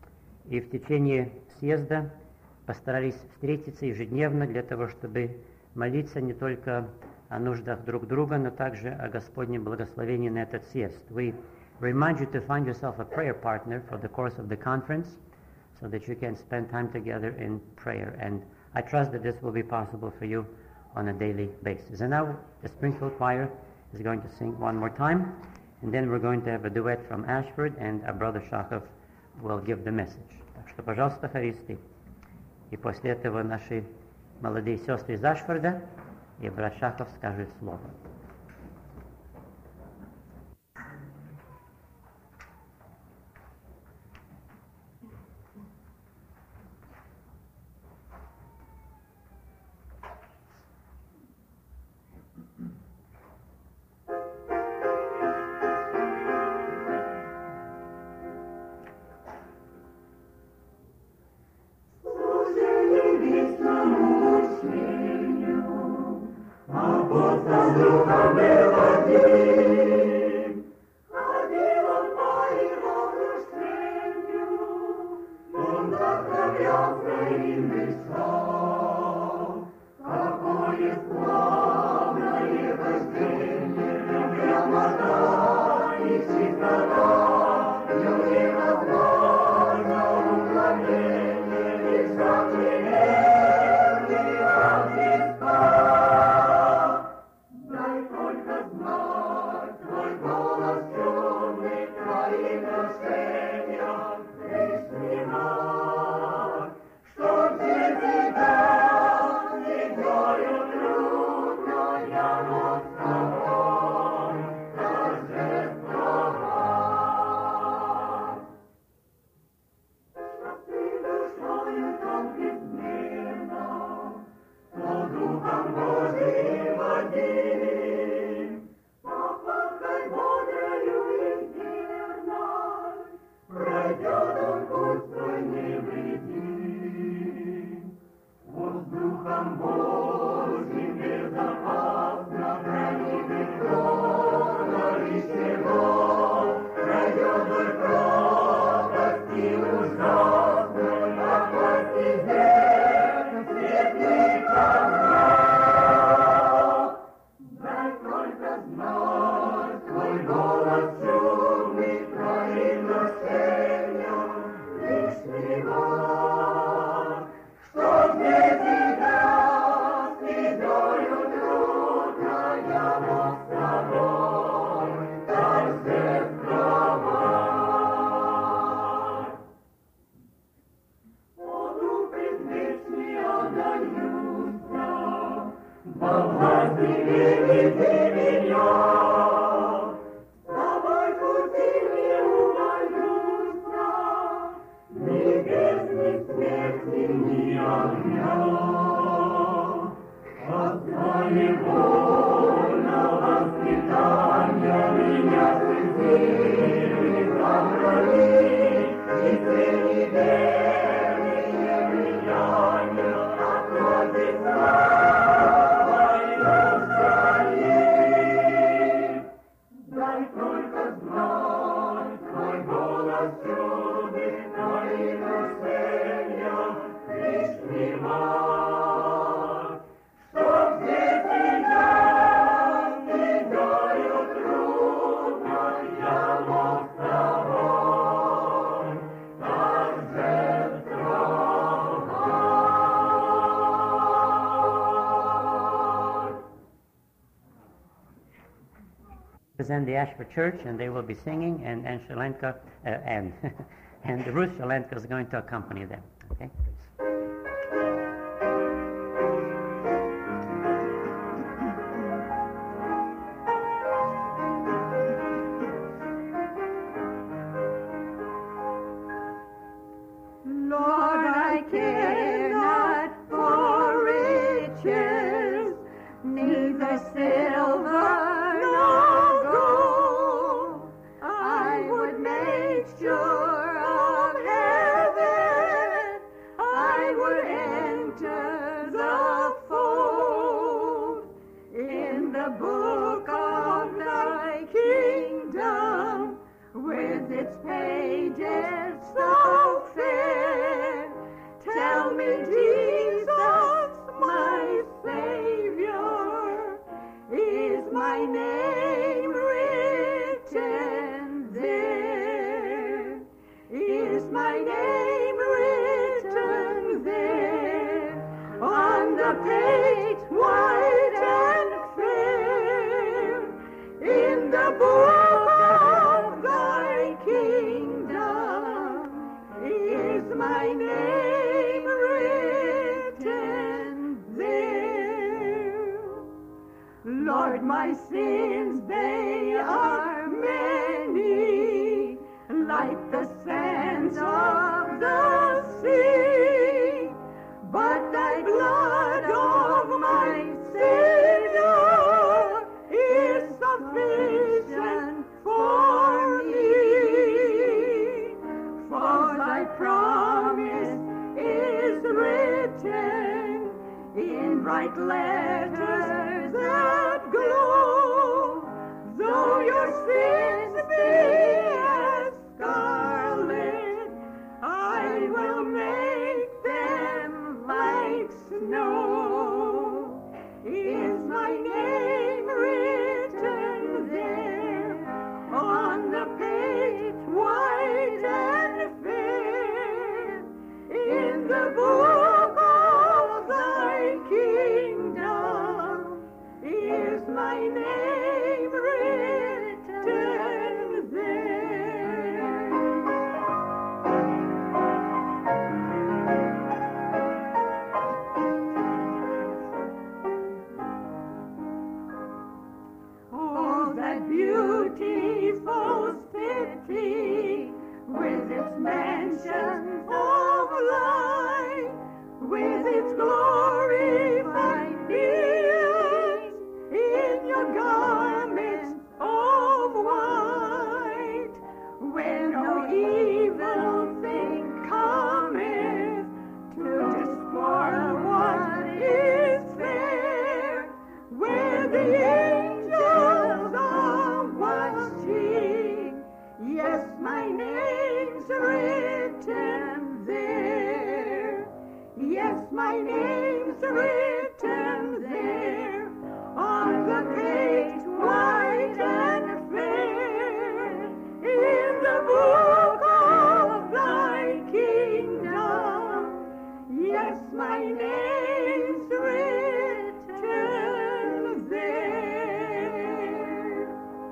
И в течение съезда постарались встретиться ежедневно для того, чтобы молиться не только о нуждах друг друга, но также о Господнем благословении на этот съезд. We remind you to find yourself a prayer partner for the course of the conference, so that you can spend time together in prayer. And I trust that this will be possible for you on a daily basis. And now the Springfield Choir is going to sing one more time, and then we're going to have a duet from Ashford, and our brother Shachov will give the message. Так что, пожалуйста, хористы. И после этого наши молодые сестры из Ашфорда и брат Шахов скажут слово. Дай только знать, represent the Ashford Church, and they will be singing, and Shalenka, and Ruth Shalenka is going to accompany them. Okay, please. Lord, I care not for riches, neither silver nor gold. I would make sure of heaven, I would enter the fold. In the book of thy kingdom, with its pages so fair, tell me, Jesus, my Savior, is my name written there? Is my name written there on the page white and fair, in the book of thy kingdom? Is my name written there? Lord, my sins, they are many, like the sands of the sea, but thy blood of my Savior is sufficient for me. For thy promise is written in bright letters that glow. Though your sins be as scarlet, I will make them like snow. Is my name written there on the page white and fair, in the book of thy kingdom? Is my name written there? Oh, that beautiful city, with its mansions of light, with its glorified beings in your garments of white, where no evil thing cometh to despoil what is fair, where the angels are watching. Yes, my name's written there. Yes, my name's written there on the page white and fair, in the book of thy kingdom. Yes, my name's written there.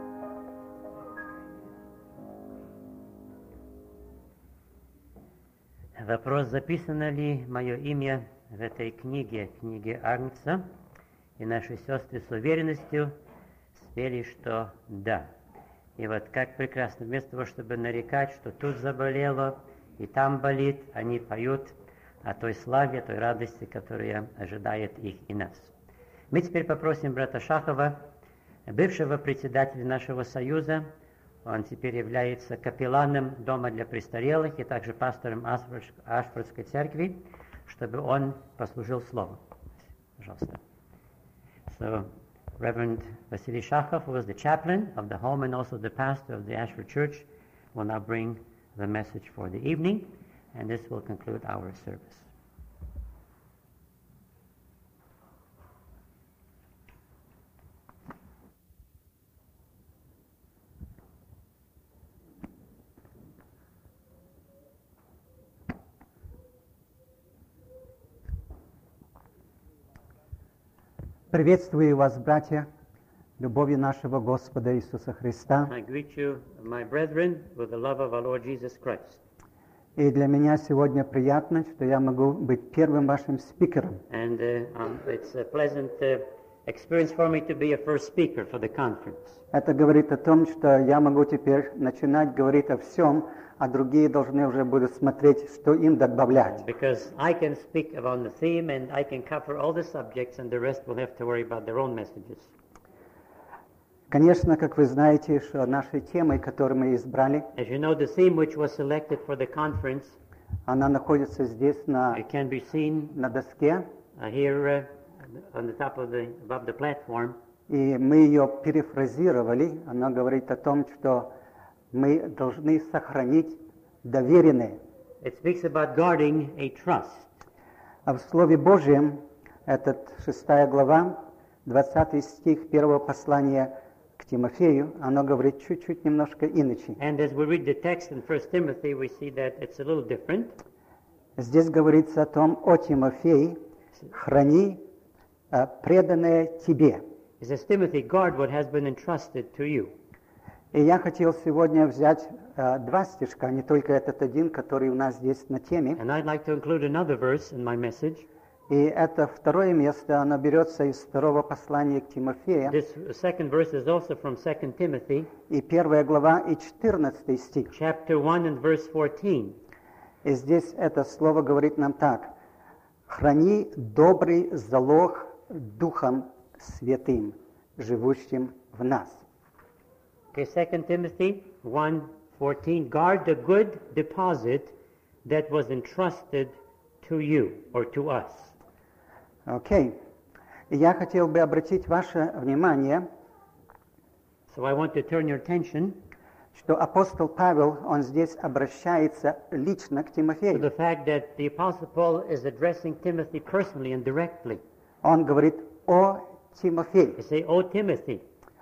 Вопрос, записано ли мое имя в этой книге, книге Агнца, и наши сестры с уверенностью спели, что да. И вот как прекрасно, вместо того, чтобы нарекать, что тут заболело, и там болит, они поют о той славе, о той радости, которая ожидает их и нас. Мы теперь попросим брата Шахова, бывшего председателя нашего союза. Он теперь является капелланом дома для престарелых и также пастором Ашфордской церкви, чтобы он послужил словом. Пожалуйста. So, Reverend Vasily Shakhov, who was the chaplain of the home and also the pastor of the Ashford Church, will now bring the message for the evening, and this will conclude our service. Приветствую вас, братья, любовью нашего Господа Иисуса Христа. I greet you, my brethren, with the love of our Lord Jesus Christ. И для меня сегодня приятно, что я могу быть первым вашим спикером. And it's a pleasant experience for me to be a first speaker for the conference. Это говорит о том, что я могу теперь начинать говорить о всем, а другие должны уже будут смотреть, что им добавлять. Because I can speak about the theme and I can cover all the subjects and the rest will have to worry about their own messages. Конечно, как вы знаете, что нашей темой, которую мы избрали, As you know, the theme which was selected for the conference, она находится здесь it can be seen на доске, here on the top of above the platform. и мы ее перефразировали. Она говорит о том, что мы должны сохранить доверенное. It speaks about guarding a trust. А в Слове Божьем, этот 6 глава, 20 стих 1 послания к Тимофею, оно говорит чуть-чуть немножко иначе. And as we read the text in 1 Timothy, we see that it's a little different. Здесь говорится о том, о Тимофей, храни преданное тебе. It says, Timothy, guard what has been entrusted to you. И я хотел сегодня взять два стишка, не только этот один, который у нас здесь на теме. And I'd like to include another verse in my message. И это второе место, оно берется из второго послания к Тимофею. This second verse is also from 2 Timothy, И 1 глава, и 14 стих. chapter 1 and verse 14. И здесь это слово говорит нам так. «Храни добрый залог Духом Святым, живущим в нас». Okay, 2 Timothy 1:14. Guard the good deposit that was entrusted to you or to us. Окей. И я хотел бы обратить ваше внимание, So I want to turn your attention что апостол Павел, он здесь обращается лично к to Тимофею. the fact that the Apostle Paul is addressing Timothy personally and directly. Он говорит о Тимофее. He say, "Oh Timothy."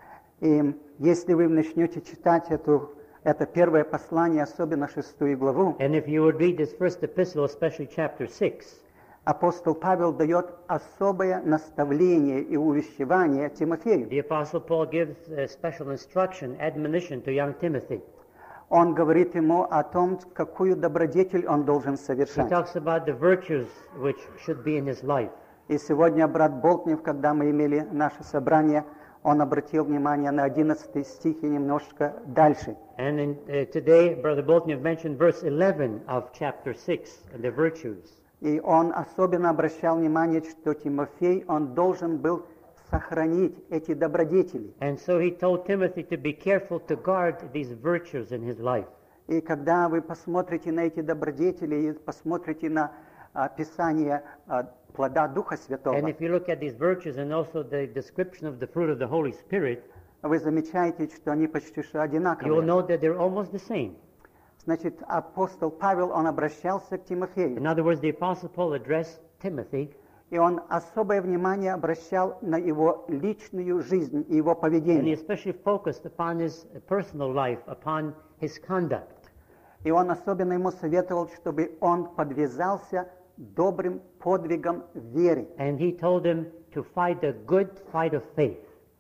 И если вы начнете читать это первое послание, особенно 6 главу, And if you would read this first epistle, especially chapter 6, апостол Павел дает особое наставление и увещевание Тимофею. the Apostle Paul gives special instruction, admonition to young Timothy. Он говорит ему о том, какую добродетель он должен He совершать. talks about the virtues which should be in his life. И сегодня брат Болтнев, когда мы имели наше собрание, он обратил внимание на 11 стих и немножко дальше. And today, Brother Bolton, you've mentioned verse 11 of chapter 6, and the virtues. И он особенно обращал внимание, что Тимофей, он должен был сохранить эти добродетели. And so he told Timothy to be careful to guard these virtues in his life. И когда вы посмотрите на эти добродетели и посмотрите на описание плода Духа Святого, And if you look at these virtues and also the description of the fruit of the Holy Spirit, вы замечаете, что они почти что you'll одинаковые. know that they're almost the same. Значит, апостол Павел, он обращался к Тимофею, In other words, the Apostle Paul addressed Timothy, и он особое внимание обращал на его личную жизнь и его and he поведение. especially focused upon his personal life, upon his conduct. И он особенно ему советовал, чтобы он подвязался добрым подвигом веры. And he told him to fight a good fight of faith.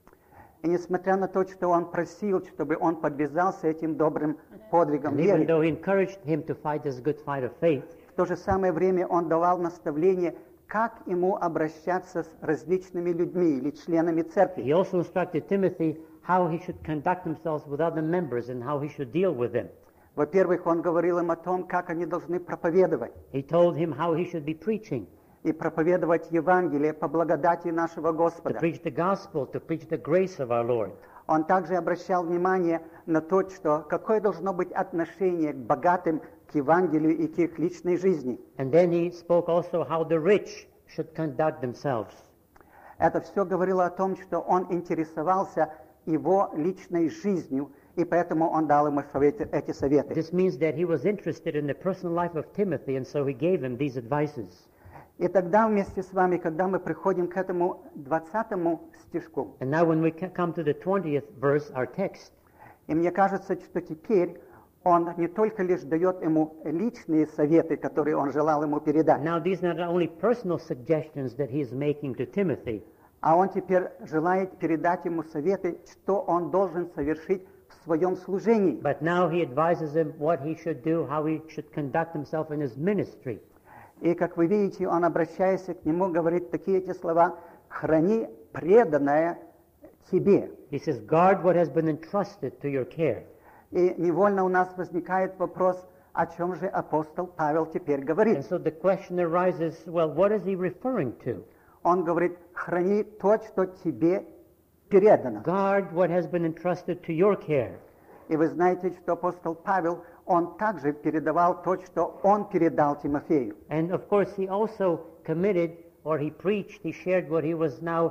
И несмотря на то, что он просил, чтобы он подвязался этим добрым подвигом And even веры, though he encouraged him to fight this good fight of faith, в то же самое время он давал наставление, как ему обращаться с различными людьми или членами церкви. he also instructed Timothy how he should conduct himself with other members and how he should deal with them. Во-первых, он говорил им о том, как они должны проповедовать. He told him how he should be preaching, И проповедовать Евангелие по благодати нашего to Господа. preach the gospel, to preach the grace of our Lord. Он также обращал внимание на то, что какое должно быть отношение к богатым, к Евангелию и к их личной жизни. And then he spoke also how the rich should conduct themselves. Это все говорило о том, что он интересовался его личной жизнью, и поэтому он дал ему эти советы. This means that he was interested in the personal life of Timothy, and so he gave him these advices. И тогда вместе с вами, когда мы приходим к этому 20 стишку, And now when we come to the 20th verse, our text, и мне кажется, что теперь он не только лишь дает ему личные советы, которые он желал ему передать, now these are not only personal suggestions that he is making to Timothy, А он теперь желает передать ему советы, что он должен совершить в своем служении. But now he advises him what he should do, how he should conduct himself in his ministry. И, как вы видите, он, обращаясь к нему, говорит такие эти слова: «Храни преданное тебе». He says, guard what has been entrusted to your care. И невольно у нас возникает вопрос, о чем же апостол Павел теперь And говорит. so the question arises, well, what is he referring to? Он говорит: «Храни то, что тебе передано». Guard what has been entrusted to your care. И вы знаете, что апостол Павел, он также передавал то, что он передал Тимофею. And of course, he also committed, or he preached, he shared what he was now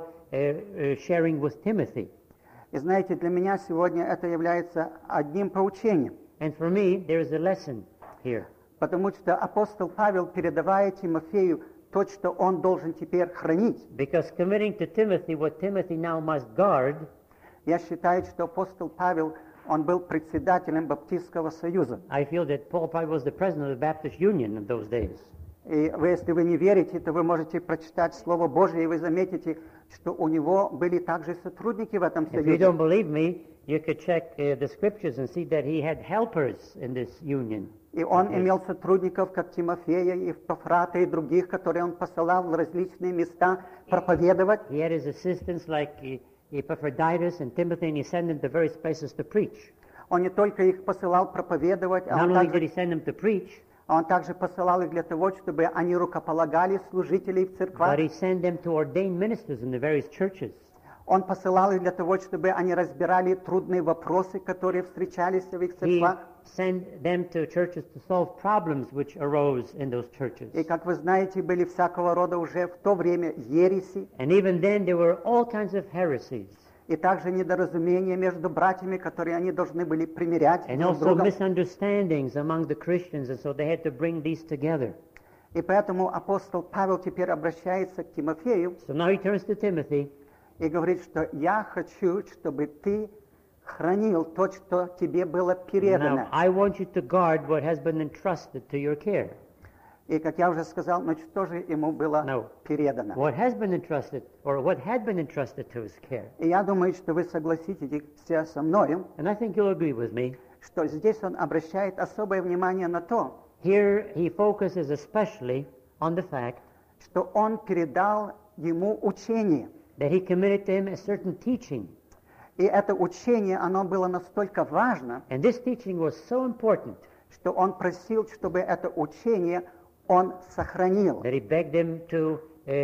sharing with Timothy. И знаете, для меня сегодня это является одним поучением, And for me, there is a lesson here. потому что апостол Павел, передавая Тимофею то, что он должен теперь хранить, Because committing to Timothy what Timothy now must guard, я считаю, что апостол Павел, он был председателем Баптистского союза. I feel that Paul probably was the president of the Baptist Union in those days. И вы, если вы не верите, то вы можете прочитать Слово Божие, и вы заметите, что у него были также сотрудники в этом If you союзе. don't believe me, you could check the scriptures and see that he had helpers in this union. И он имел сотрудников, как Тимофея, и Пафрата, и других, которые он посылал в различные места проповедовать. He had his assistants like Epaphroditus and Timothy, and he sent them to various places to preach. Он не только их посылал проповедовать, а Not он only did также, he send them to preach, посылал их для того, чтобы они рукополагали служителей в церквах. but he sent them to ordain ministers in the various churches. Он посылал их для того, чтобы они разбирали трудные вопросы, которые встречались в их He церквах. sent them to churches to solve problems which arose in those churches. И, как вы знаете, были всякого рода уже в то время ереси, And even then, there were all kinds of heresies, и также недоразумения между братьями, которые они должны были примирять and друг с also другом. misunderstandings among the Christians, and so they had to bring these together. И поэтому апостол Павел теперь обращается к Тимофею So now he turns to Timothy, и говорит, что я хочу, чтобы ты хранил то, что тебе было now передано. I want you to guard what has been entrusted to your care. И, как я уже сказал, но что же ему было No. передано? What has been entrusted, or what had been entrusted to his care. И я думаю, что вы согласитесь со мною, And I think you'll agree with me. что здесь он обращает особое внимание на то, Here he focuses especially on the fact что он передал ему учение. that he committed to him a certain teaching. И это учение, оно было настолько важно, And this teaching was so important что он просил, чтобы это учение он сохранил. that he begged him to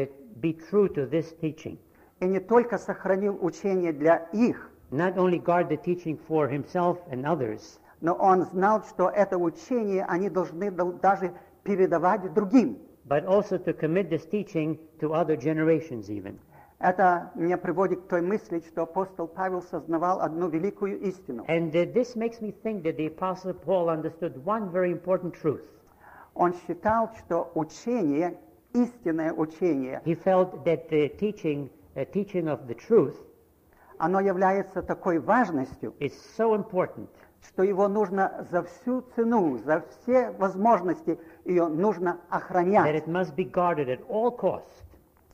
be true to this teaching. И не только сохранил учение для их, Not only guard the teaching for himself and others, но он знал, что это учение они должны даже передавать другим. but also to commit this teaching to other generations even. Это меня приводит к той мысли, что апостол Павел сознавал одну великую истину. And this makes me think that the Apostle Paul understood one very important truth. Он считал, что учение, истинное учение, He felt that the teaching of the truth оно является такой важностью, is so important что его нужно за всю цену, за все возможности ее нужно that охранять. it must be guarded at all costs.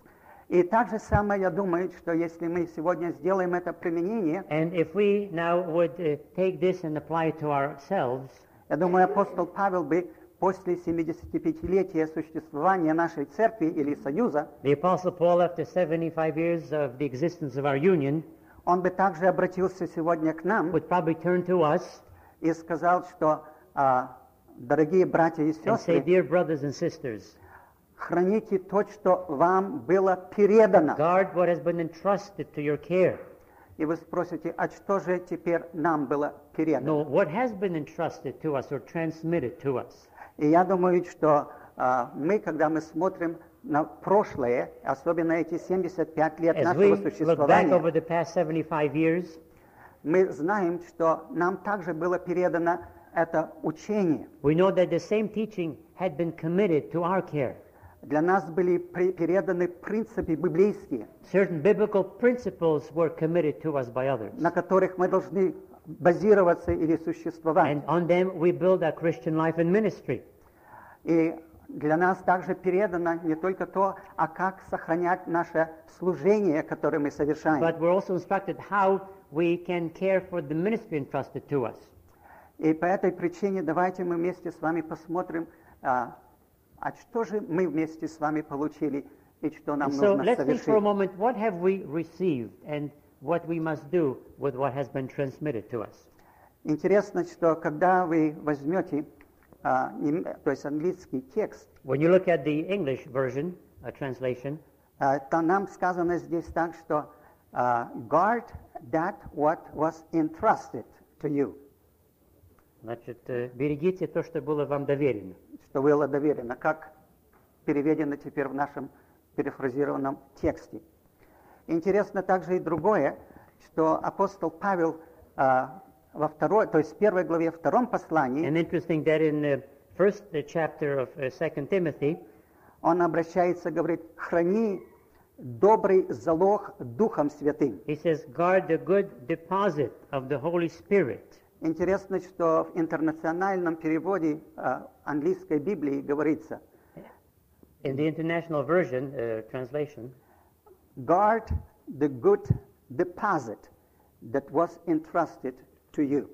И так же самое, я думаю, что если мы сегодня сделаем это применение, And if we now would take this and apply it to ourselves, я думаю, апостол Павел бы после 75-летия существования нашей церкви или союза, the Apostle Paul, after 75 years of the existence of our union, он бы также обратился сегодня к нам would probably turn to us и сказал, что, дорогие братья и and say, сестры, dear brothers and sisters, храните то, что вам было передано. guard what has been entrusted to your care. И вы спросите, а что же теперь нам было передано? No, what has been entrusted to us or transmitted to us. И я думаю, что мы, когда мы смотрим на прошлое, особенно эти 75 лет As нашего we look back существования, over the past 75 years, мы знаем, что нам также было передано это учение. we know that the same teaching had been committed to our care. Для нас были переданы принципы библейские, Certain biblical principles were committed to us by others. на которых мы должны базироваться или существовать. And on them we build our Christian life and ministry. И для нас также передано не только то, а как сохранять наше служение, которое мы совершаем. but we're also instructed how we can care for the ministry entrusted to us. И по этой причине давайте мы вместе с вами посмотрим, что же мы вместе с вами получили и что нам And so нужно let's think for a совершить. moment, what have we received and what we must do with what has been transmitted to us. Интересно, что когда вы возьмете то есть английский текст, When you look at the English version, translation, то нам сказано здесь так, что guard that what was entrusted to you, значит, берегите то, что было вам доверено. что было доверено, как переведено теперь в нашем перефразированном тексте. Интересно также и другое, что апостол Павел во второй, то есть в первой главе втором послании, And interesting that in the first chapter of 2 Timothy, он обращается, говорит, храни добрый залог Духом Святым. he says, guard the good deposit of the Holy Spirit. Интересно, что в интернациональном переводе английской Библии говорится In the International Version, translation, guard the good deposit that was entrusted to you.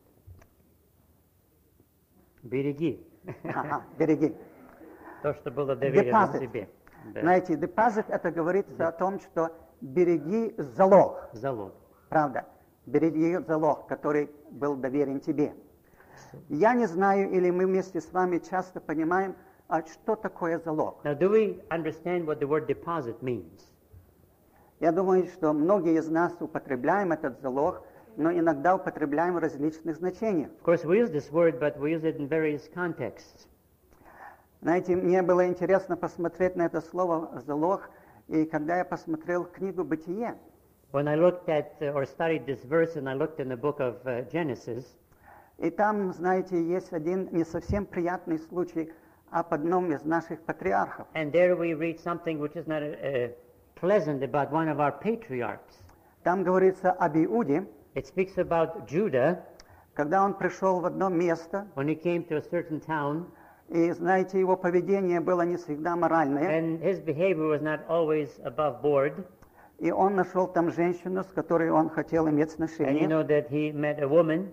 береги Ага, береги. то, что было доверено Deposit. тебе. Да. Знаете, депозит это говорится о том, что береги залог, Залог. правда, береги залог, который был доверен тебе. Я не знаю, или мы вместе с вами часто понимаем, что такое залог. Now, do we understand what the word deposit means? Я думаю, что многие из нас употребляем этот залог, но иногда употребляем в различных значениях. Of course, we use this word, but we use it in various contexts. Знаете, мне было интересно посмотреть на это слово «залог», и когда я посмотрел книгу «Бытие», When I looked at or studied this verse, and I looked in the book of Genesis, и там, знаете, есть один не совсем приятный случай об одном из наших патриархов. and there we read something which is not pleasant about one of our patriarchs. Там говорится об Иуде, It speaks about Judah когда он пришел в одно место, when he came to a certain town, и, знаете, его поведение было не всегда моральное, and his behavior was not always above board. и он нашел там женщину, с которой он хотел иметь And you сношение, know that he met a woman,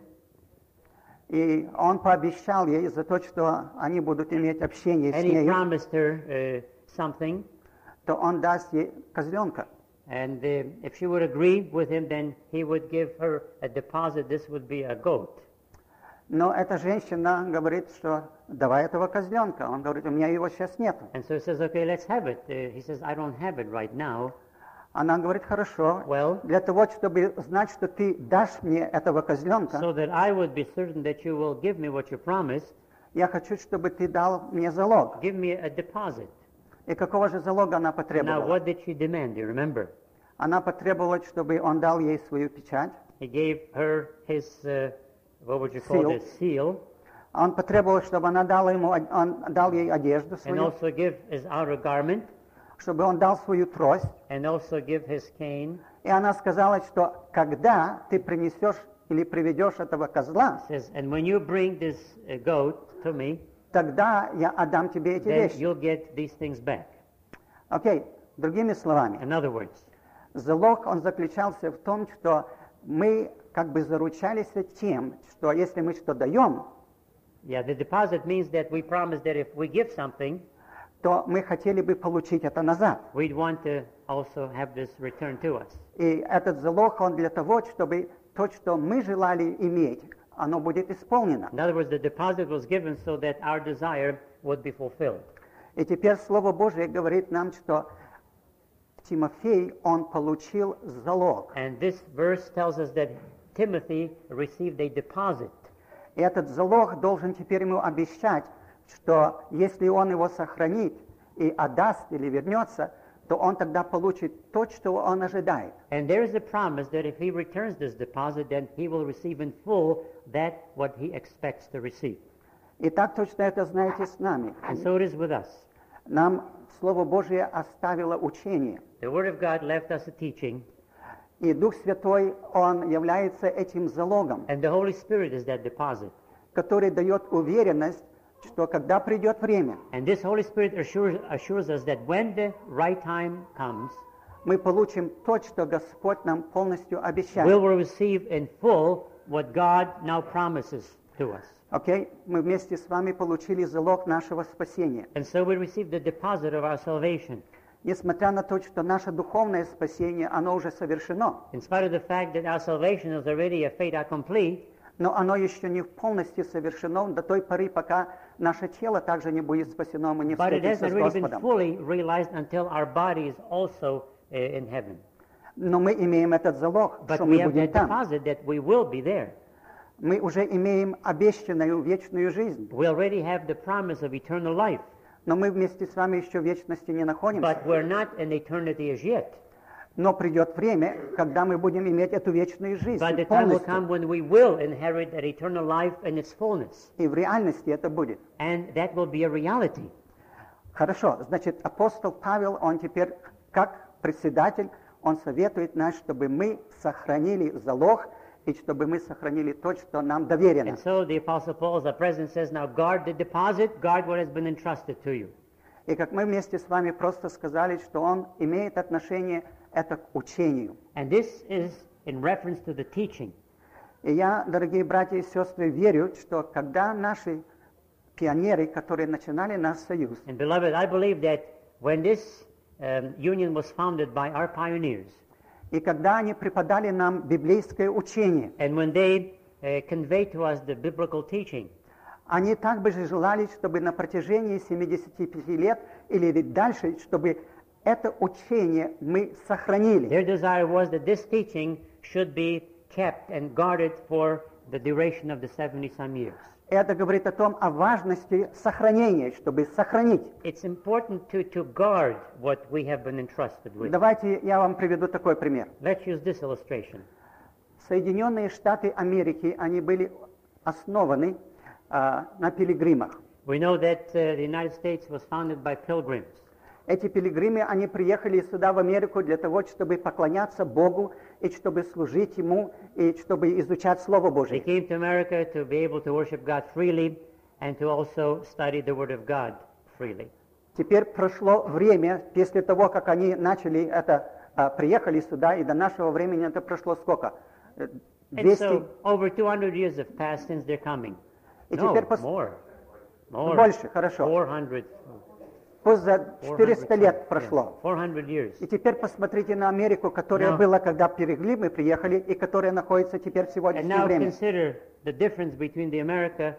и он пообещал ей за то, что они будут иметь общение с and he ней, promised her something. то он даст ей козленка. And if she would agree with him, then he would give her a deposit. This would be a goat. Но эта женщина говорит, что давай этого козленка. Он говорит, у меня его сейчас нету. And so he says, okay, let's have it. He says, I don't have it right now. Она говорит, хорошо, Well, для того, чтобы знать, что ты дашь мне этого козленка, so that I would be certain that you will give me what you promised, я хочу, чтобы ты дал мне залог. give me a deposit. И какого же залога она Now, потребовала? what did she demand? Do you remember? Она потребовала, чтобы он дал ей свою печать. He gave her his, what would you call Seal. this, seal, Он потребовал, чтобы она дала ему, он дал ей одежду and свою, also give his outer garment, чтобы он дал свою трость. and also give his cane. И она сказала, что когда ты принесешь или приведешь этого козла, Says, and when you bring this goat to me, тогда я отдам тебе эти then вещи. you'll get these things back. Окей, другими словами, In other words, залог, он заключался в том, что мы как бы заручались тем, что если мы что даем, yeah, the deposit means that we promise that if we give something, то мы хотели бы получить это назад. we'd want to also have this returned to us. И этот залог, он для того, чтобы то, что мы желали иметь, оно будет исполнено. In other words, the deposit was given so that our desire would be fulfilled. И теперь Слово Божие говорит нам, что Тимофей, он получил залог. And this verse tells us that Timothy received a deposit. И этот залог должен теперь ему обещать, что если он его сохранит и отдаст или вернется, то он тогда получит то, что он ожидает. And there is a promise that if he returns this deposit, then he will receive in full that what he expects to receive. И так точно это знаете с нами. And so it is with us. Нам Слово Божие оставило учение. The Word of God left us a teaching, И Дух Святой, Он является этим залогом, and the Holy Spirit is that deposit. который дает уверенность что когда придет время, and this Holy Spirit assures us that when the right time comes, мы получим то, что Господь нам полностью we обещает. will receive in full what God now promises to us. Окей? Мы вместе с вами получили залог нашего спасения. And so we receive the deposit of our salvation. Несмотря на то, что наше духовное спасение, оно уже совершено, In spite of the fact that our salvation is already a fait accompli, но оно еще не полностью совершено до той поры, пока наше тело также не будет спасено, мы не but it встретимся hasn't с really been Господом. fully realized until our body is also in heaven. Но мы имеем этот залог, But что we мы have будем that там. deposit that we will be there. Мы уже имеем обещанную вечную жизнь, We already have the promise of eternal life, но мы вместе с вами еще в вечности не находимся. but we're not in eternity as yet. Но придет время, когда мы будем иметь эту вечную жизнь But the time will полностью. come when we will inherit that eternal life in its fullness, И в реальности это будет. and that will be a reality. Хорошо, значит, апостол Павел, он теперь, как председатель, он советует нас, чтобы мы сохранили залог, и чтобы мы сохранили то, что нам доверено. And so the Apostle Paul, as our president, says, now guard the deposit, guard what has been entrusted to you. И как мы вместе с вами просто сказали, что он имеет отношение это к учению. And this is in reference to the teaching. И я, дорогие братья и сестры, верю, что когда наши пионеры, которые начинали наш союз, And beloved, I believe that when this union was founded by our pioneers, и когда они преподали нам библейское учение, and when they conveyed to us the biblical teaching, они так бы же желали, чтобы на протяжении 75 лет или дальше, чтобы это учение мы сохранили. their desire was that this teaching should be kept and guarded for the duration of the 70-some years. Это говорит о том, о важности сохранения, чтобы сохранить. It's important to guard what we have been entrusted with. Давайте я вам приведу такой пример. Let's use this illustration. Соединенные Штаты Америки, они были основаны на пилигримах. We know that the United States was founded by pilgrims. Эти пилигримы, они приехали сюда, в Америку, для того, чтобы поклоняться Богу, и чтобы служить Ему, и чтобы изучать Слово They Божие. came to America to be able to worship God freely and to also study the Word of God freely. Теперь прошло время, после того, как они начали это, приехали сюда, и до нашего времени это прошло сколько? And 200? so over 200 years have passed since their coming. И No, теперь more. больше, хорошо. 400. Пусть за 400 лет прошло. 400 years. И теперь посмотрите на Америку, которая No. была, когда пилигримы приехали, и которая находится теперь в And сегодняшнее now время. consider the difference between the America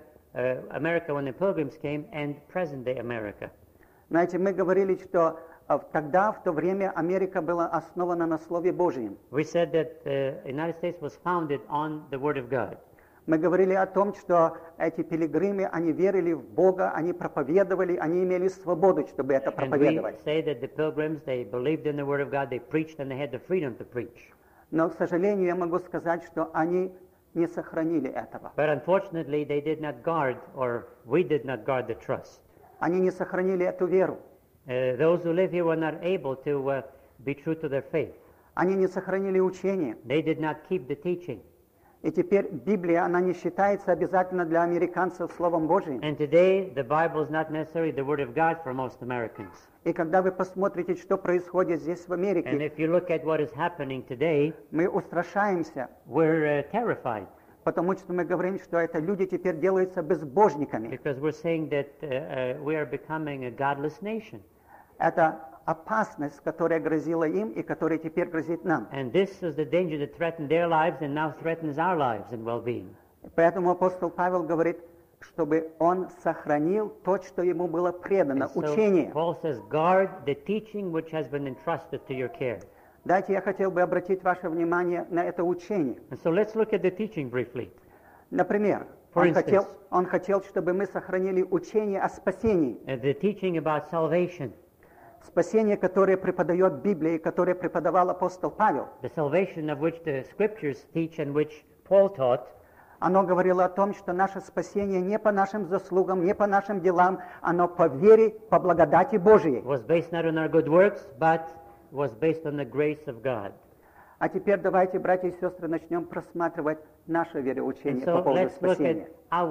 when the pilgrims came and present-day America. Знаете, мы говорили, что тогда, в то время, Америка была основана на Слове Божьем. We said that the United States was founded on the Word of God. Мы говорили о том, что эти пилигримы, они верили в Бога, они проповедовали, они имели свободу, чтобы это And we проповедовать. say that the pilgrims, they believed in the Word of God, they preached, and they had the freedom to preach. Но, к сожалению, я могу сказать, что они не сохранили этого. But unfortunately, they did not guard, or we did not guard the trust. Они не сохранили эту веру. Those who live here were not able to be true to their faith. Они не сохранили учение. They did not keep the teaching. И теперь Библия, она не считается обязательно для американцев Словом Божьим. And today, the Bible is not necessarily the Word of God for most Americans. И когда вы посмотрите, что происходит здесь в And Америке, if you look at what is happening today, мы устрашаемся, we're terrified потому что мы говорим, что это люди теперь делаются безбожниками. because we're saying that we are becoming a godless nation. Это опасность, которая грозила им и которая теперь грозит нам. And this is the danger that threatened their lives and now threatens our lives and well-being. Поэтому апостол Павел говорит, чтобы он сохранил то, что ему было предано, And so учение. Paul says, guard the teaching which has been entrusted to your care. Дайте, я хотел бы обратить ваше внимание на это учение. And so let's look at the teaching briefly. Например, For он хотел, чтобы мы сохранили учение о спасении. The teaching about salvation, Спасение, которое преподает Библия, и которое преподавал апостол Павел. the salvation of which the scriptures teach and which Paul taught, Оно говорило о том, что наше спасение не по нашим заслугам, не по нашим делам, оно по вере, по благодати Божией. was based not on our good works, but was based on the grace of God. А теперь давайте, братья и сестры, начнем просматривать наше And вероучение по so поводу let's look at спасения. our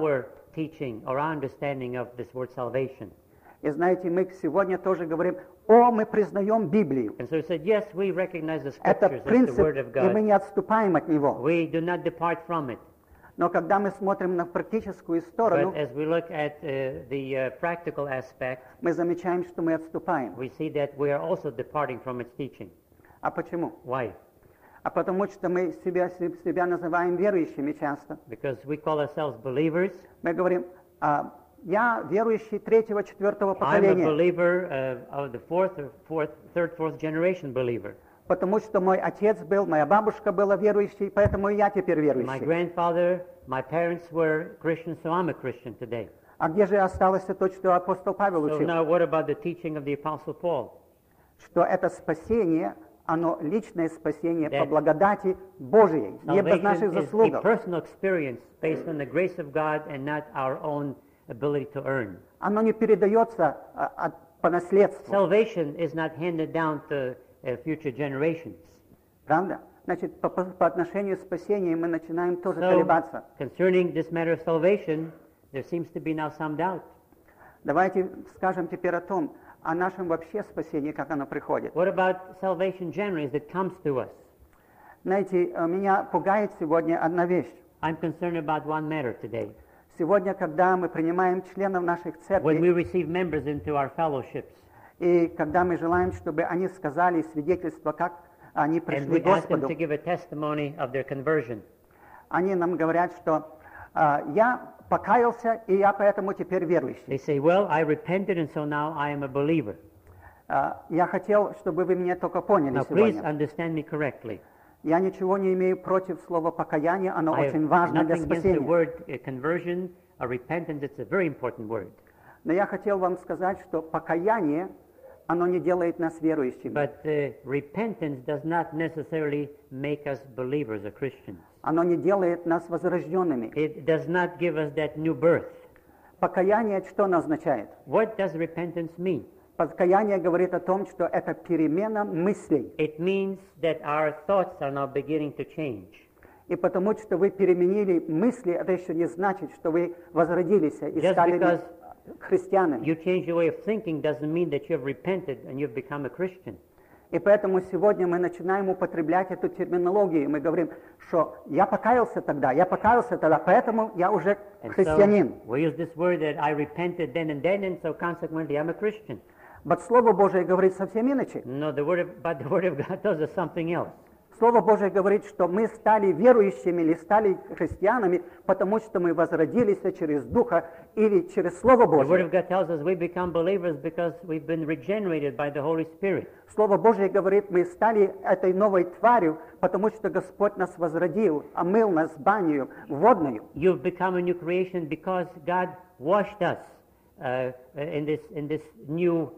teaching or our understanding of this word salvation. И знаете, мы сегодня тоже говорим, мы признаем Библию. And so we said, yes, we recognize the Это scriptures as the принцип, word of и мы God. не отступаем от него. We do not depart from it. Но когда мы смотрим на практическую сторону, But as we look at the practical aspect, мы замечаем, что мы отступаем. we see that we are also departing from its teaching. А почему? Why? А потому что мы себя называем верующими часто. Because we call ourselves believers. Мы говорим, я верующий третьего, четвертого I'm a поколения, believer of the third, fourth generation believer. потому что мой отец был, моя бабушка была верующей, поэтому и я теперь My верующий. grandfather, my parents were Christians, so I'm a Christian today. А где же осталось то, что апостол Павел So учил? now what about the teaching of the Apostle Paul? Что это спасение, оно личное спасение по That благодати Божией, не без наших Salvation is a заслугов. personal experience based on the grace of God and not our own ability to earn. Оно не передается по наследству, Salvation is not handed down to future generations. правда? Значит, по отношению к спасению мы начинаем тоже So, колебаться. concerning this matter of salvation, there seems to be now some doubt. Давайте скажем теперь о нашем вообще спасении, как оно приходит. What about salvation generally as it comes to us? Знаете, меня пугает сегодня одна вещь. I'm concerned about one matter today. Сегодня, когда мы принимаем членов наших When we церквей, receive members into our fellowships, и когда мы желаем, чтобы они сказали свидетельство, как они and пришли we к ask them Господу, to give a testimony of their conversion, они нам говорят, что я покаялся, и я поэтому теперь they верующий. say, well, I repented and so now I am a believer. Я хотел, чтобы вы меня только поняли Now please сегодня. understand me correctly. Я ничего не имею против слова покаяние, оно I очень have важно для nothing against the спасения. word conversion or repentance. It's a very important word. Но я хотел вам сказать, что покаяние, оно не делает нас верующими. But repentance does not necessarily make us believers or Christians. Оно не делает нас возрожденными. It does not give us that new birth. Покаяние что оно означает? What does repentance mean? Покаяние говорит о том, что это перемена мыслей. It means that our thoughts are now beginning to change. И потому что вы переменили мысли, это еще не значит, что вы возродились и Just стали because христианами. you change your way of thinking doesn't mean that you have repented and you've become a Christian. И поэтому сегодня мы начинаем употреблять эту терминологию. Мы говорим, что я покаялся тогда, поэтому я уже And христианин. so we use this word that I repented then, and so consequently I'm a Christian. Вот Слово Божие говорит совсем иначе. No, but the word of God tells us something else. Слово Божие говорит, что мы стали верующими или стали христианами, потому что мы возродились через Духа или через Слово The word Божие. of God tells us we become believers because we've been regenerated by the Holy Spirit. Слово Божие говорит, мы стали этой новой тварью, потому что Господь нас возродил, омыл нас банью водную. You've become a new creation because God washed us in this new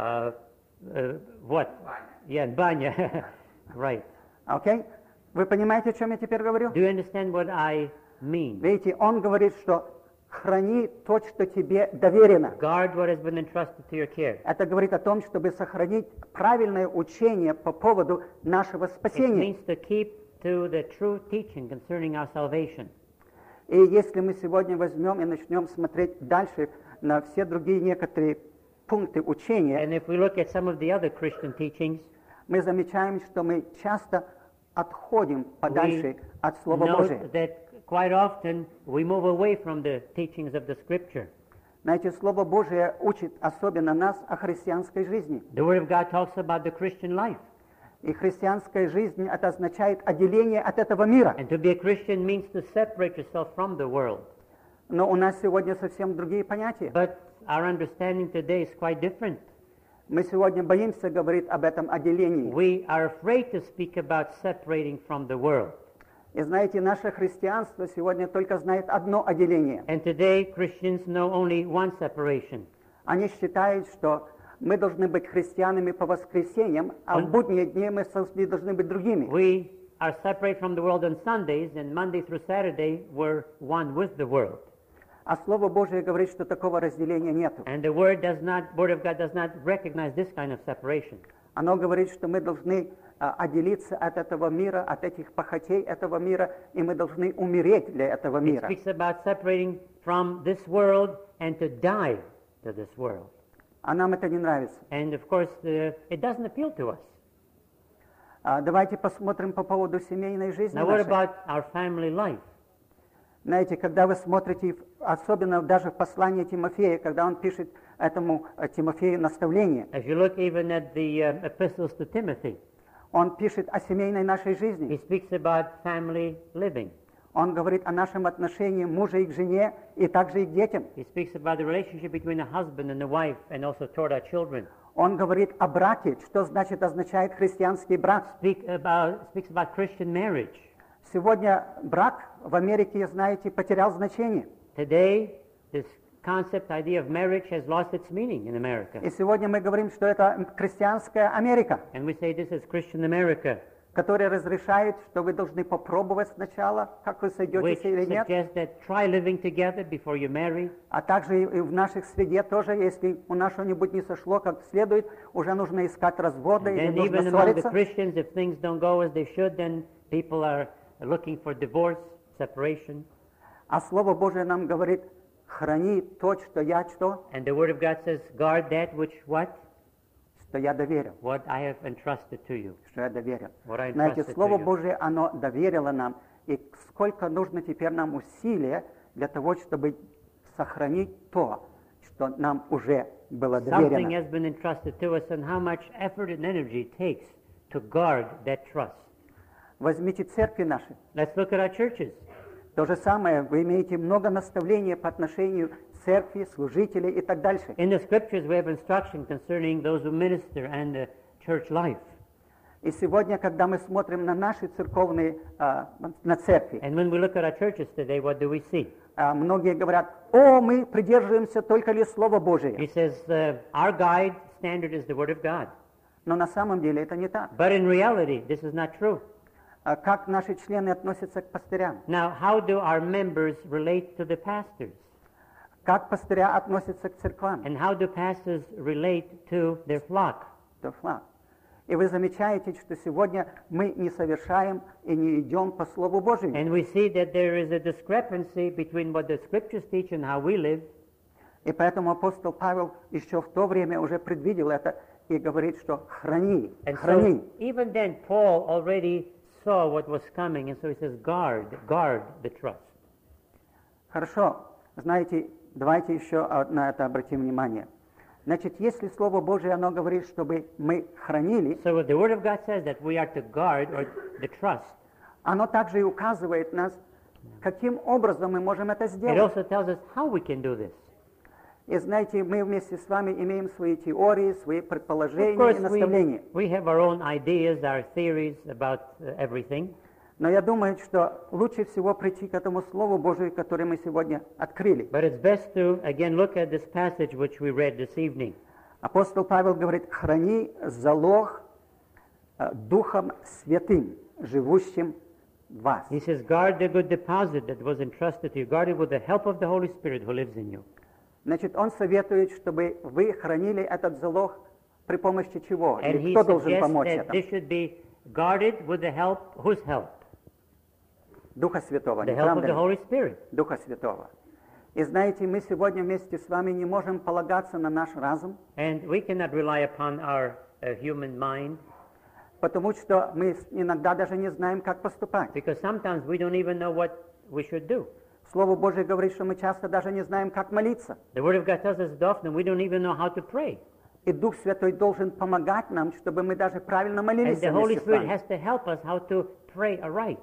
what? Yeah, banya. Right. Окей? Вы понимаете, о чем я теперь говорю? Do you understand what I mean? Видите, он говорит, что храни то, что тебе доверено. Guard what has been entrusted to your care. Это говорит о том, чтобы сохранить правильное учение по поводу нашего It спасения. means to keep to the true teaching concerning our salvation. И если мы сегодня возьмем и начнем смотреть дальше на все другие некоторые пункты учения, And if we look at some of the other Christian teachings, мы замечаем, что мы часто отходим подальше от Слова note Божия. that quite often we move away from the teachings of the Scripture. Знаете, Слово Божие учит особенно нас о христианской жизни. The Word of God talks about the Christian life. И христианская жизнь, это означает отделение от этого мира. And to be a Christian means to separate yourself from the world. Но у нас сегодня совсем другие понятия. But our understanding today is quite different. Мы сегодня боимся говорить об этом отделении. We are afraid to speak about separating from the world. И знаете, наше христианство сегодня только знает одно отделение. And today Christians know only one separation. Они считают, что мы должны быть христианами по воскресеньям, а в будние дни мы должны быть другими. We are separate from the world on Sundays, and Monday through Saturday we're one with the world. А Слово Божие говорит, что такого разделения нету. And the Word of God does not recognize this kind of separation. Оно говорит, что мы должны отделиться от этого мира, от этих похотей этого мира, и мы должны умереть для этого It мира. speaks about separating from this world and to die to this world. А нам это не нравится. And of course, it doesn't appeal to us. Давайте посмотрим по поводу семейной жизни Now, what нашей. about our family life? Знаете, когда вы смотрите, особенно даже в послании Тимофея, когда он пишет этому Тимофею наставление, As you look even at the epistles to Timothy, он пишет о семейной нашей he жизни. speaks about family living. Он говорит о нашем отношении мужа и к жене, и также и к детям. He speaks about the relationship between a husband and a wife, and also toward our children. Он говорит о браке, что значит означает христианский брак. Speaks about Christian marriage. Сегодня брак в Америке, знаете, потерял значение. Today, this concept, idea of marriage has lost its meaning in America. И сегодня мы говорим, что это христианская Америка, And we say this is Christian America, которая разрешает, что вы должны попробовать сначала, как вы which сойдетесь или нет. suggests that try living together before you marry. А также и в наших среде тоже, если у нас что-нибудь не сошло как следует, уже нужно искать развода And или then нужно even among the ссориться. Christians, if things don't go as they should, then people are looking for divorce, separation. А Слово Божие нам говорит, храни то, что я что? And the Word of God says, guard that which what? Что я доверил. What I have entrusted to you. Что я доверил. What I Знаете, entrusted Слово to you. Божие, оно доверило нам. И сколько нужно теперь нам усилия для того, чтобы сохранить то, что нам уже было Something доверено. has been entrusted to us, and how much effort and energy it takes to guard that trust. Возьмите церкви наши. Let's look at our churches. То же самое, вы имеете много наставлений по отношению к церкви, служителей и так дальше. In the scriptures, we have instruction concerning those who minister and the church life. И сегодня, когда мы смотрим на наши церковные, на церкви, And when we look at our churches today, what do we see? многие говорят, о, мы придерживаемся только лишь Слова He Божия. says, our guide standard is the Word of God. Но на самом деле это не так. But in reality, this is not true. Как наши члены относятся к пастырям? Now, how do our members relate to the pastors? Как пастыря относятся к церквам? And how do pastors relate to their flock? Это флаг. И вы замечаете, что сегодня мы не совершаем и не идем по Слову Божию. And we see that there is a discrepancy between what the scriptures teach and how we live. И поэтому апостол Павел еще в то время уже предвидел это и говорит, что храни, And храни. so, even then, Paul already saw what was coming, and so he says, guard the trust. Хорошо. Знаете, давайте еще на это обратим внимание. Значит, если Слово Божие, оно говорит, чтобы мы хранили, So the Word of God says that we are to guard or the trust. оно также и указывает нас, каким образом мы можем это It сделать. also tells us how we can do this. И знаете, мы вместе с вами имеем свои теории, свои Of предположения course, и наставления. we have our own ideas, our theories about everything. Но я думаю, что лучше всего прийти к этому Слову Божию, которое мы сегодня открыли. But it's best to, again, look at this passage which we read this evening. Апостол Павел говорит, храни залог Духом Святым, живущим в вас. He says, guard the good deposit that was entrusted to you. Guard it with the help of the Holy Spirit who lives in you. Значит, он советует, чтобы вы хранили этот залог при помощи чего? And Или he кто должен suggests помочь that этому? this should be guarded with the help, whose help? Духа Святого, The не help of правда the ли? Holy Spirit. Духа Святого. И знаете, мы сегодня вместе с вами не можем полагаться на наш разум, And we cannot rely upon our human mind, потому что мы иногда даже не знаем, как поступать. because sometimes we don't even know what we should do. Слово Божие говорит, что мы часто даже не знаем, как молиться. The Word of God tells us that often we don't even know how to pray. И Дух Святой должен помогать нам, чтобы мы даже правильно And молились the Holy вместе с Spirit вами. has to help us how to pray aright.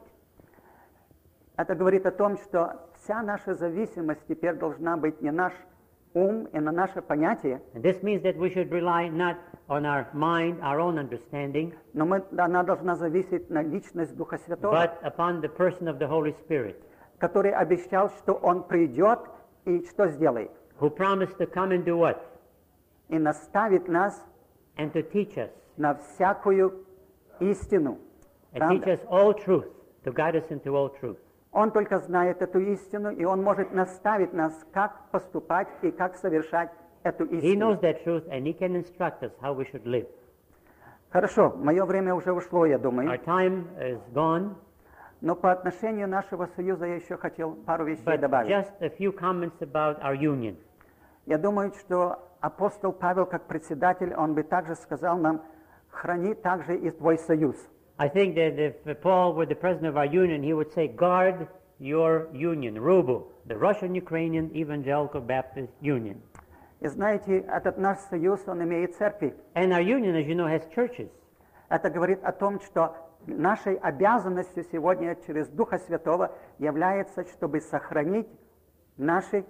Это говорит о том, что вся наша зависимость теперь должна быть не наш ум и на наше понятие, And this means that we should rely not on our mind, our own understanding, но она должна зависеть на личность Духа Святого, but upon the person of the Holy Spirit, который обещал, что Он придет и что сделает? who promised to come and do what? И наставит нас And to teach us, на всякую истину. and teach Правда? us all truth, to guide us into all truth. Он только знает эту истину, и Он может наставить нас, как поступать и как совершать эту He knows истину. that truth, and He can instruct us how we should live. Хорошо, мое время уже ушло, я думаю. Our time is gone, Но по отношению нашего союза я еще хотел пару вещей but добавить. just a few comments about our union. Я думаю, что апостол Павел, как председатель, он бы также сказал нам, храни также и твой союз. I think that if Paul were the president of our union, he would say, guard your union, RUBU, the Russian-Ukrainian Evangelical Baptist Union. И знаете, этот наш союз, он имеет церкви. And our union, as you know, has churches. Это говорит о том, что нашей обязанностью сегодня через Духа Святого является, чтобы сохранить наши,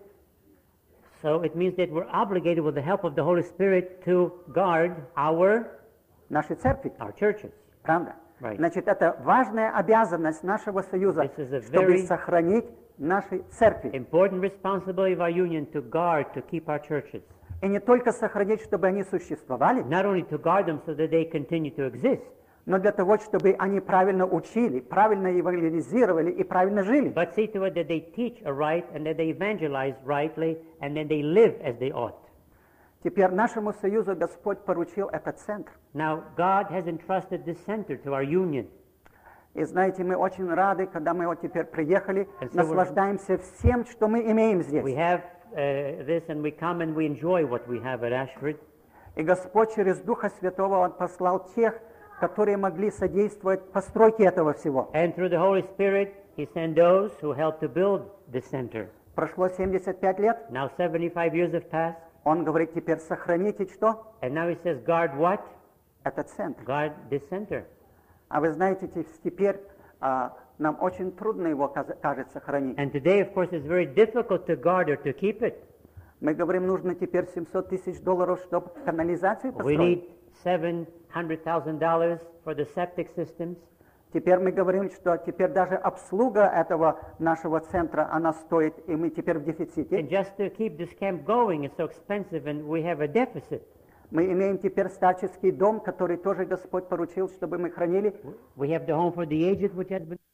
So it means that we're obligated with the help of the Holy Spirit to guard наши церкви. our churches. Правда? Right. Значит, это важная обязанность нашего союза, This is a чтобы very сохранить наши церкви. Important responsibility of our union to guard, to keep our churches. И не только сохранить, чтобы они существовали, Not only to guard them so that they continue to exist, но для того, чтобы они правильно учили, правильно евангелизировали и правильно жили. but see to it that they teach aright and that they evangelize rightly and then they live as they ought. Теперь нашему союзу Господь поручил этот центр. Now, God has entrusted this center to our union. И знаете, мы очень рады, когда мы вот теперь приехали, And so наслаждаемся всем, что мы имеем We здесь. have this and we come and we enjoy what we have at Ashford. И Господь через Духа Святого Он послал тех, которые могли содействовать постройке этого всего. And through the Holy Spirit, He sent those who helped to build this center. Прошло 75 лет, Now 75 years have passed, Он говорит, теперь сохраните что? and now He says, guard what? Этот центр. Guard this center. А вы знаете, теперь нам очень трудно его, кажется, хранить. And today, of course, it's very difficult to guard or to keep it. Мы говорим, нужно теперь $700 тысяч, чтобы канализацию We need построить. $700,000 for the septic systems. Теперь мы говорим, что теперь даже обслуга этого нашего центра, она стоит, и мы теперь в дефиците. And just to keep this camp going is so expensive, and we have a deficit. Мы имеем теперь старческий дом, который тоже Господь поручил, чтобы мы хранили. We have the home for the aged, which has been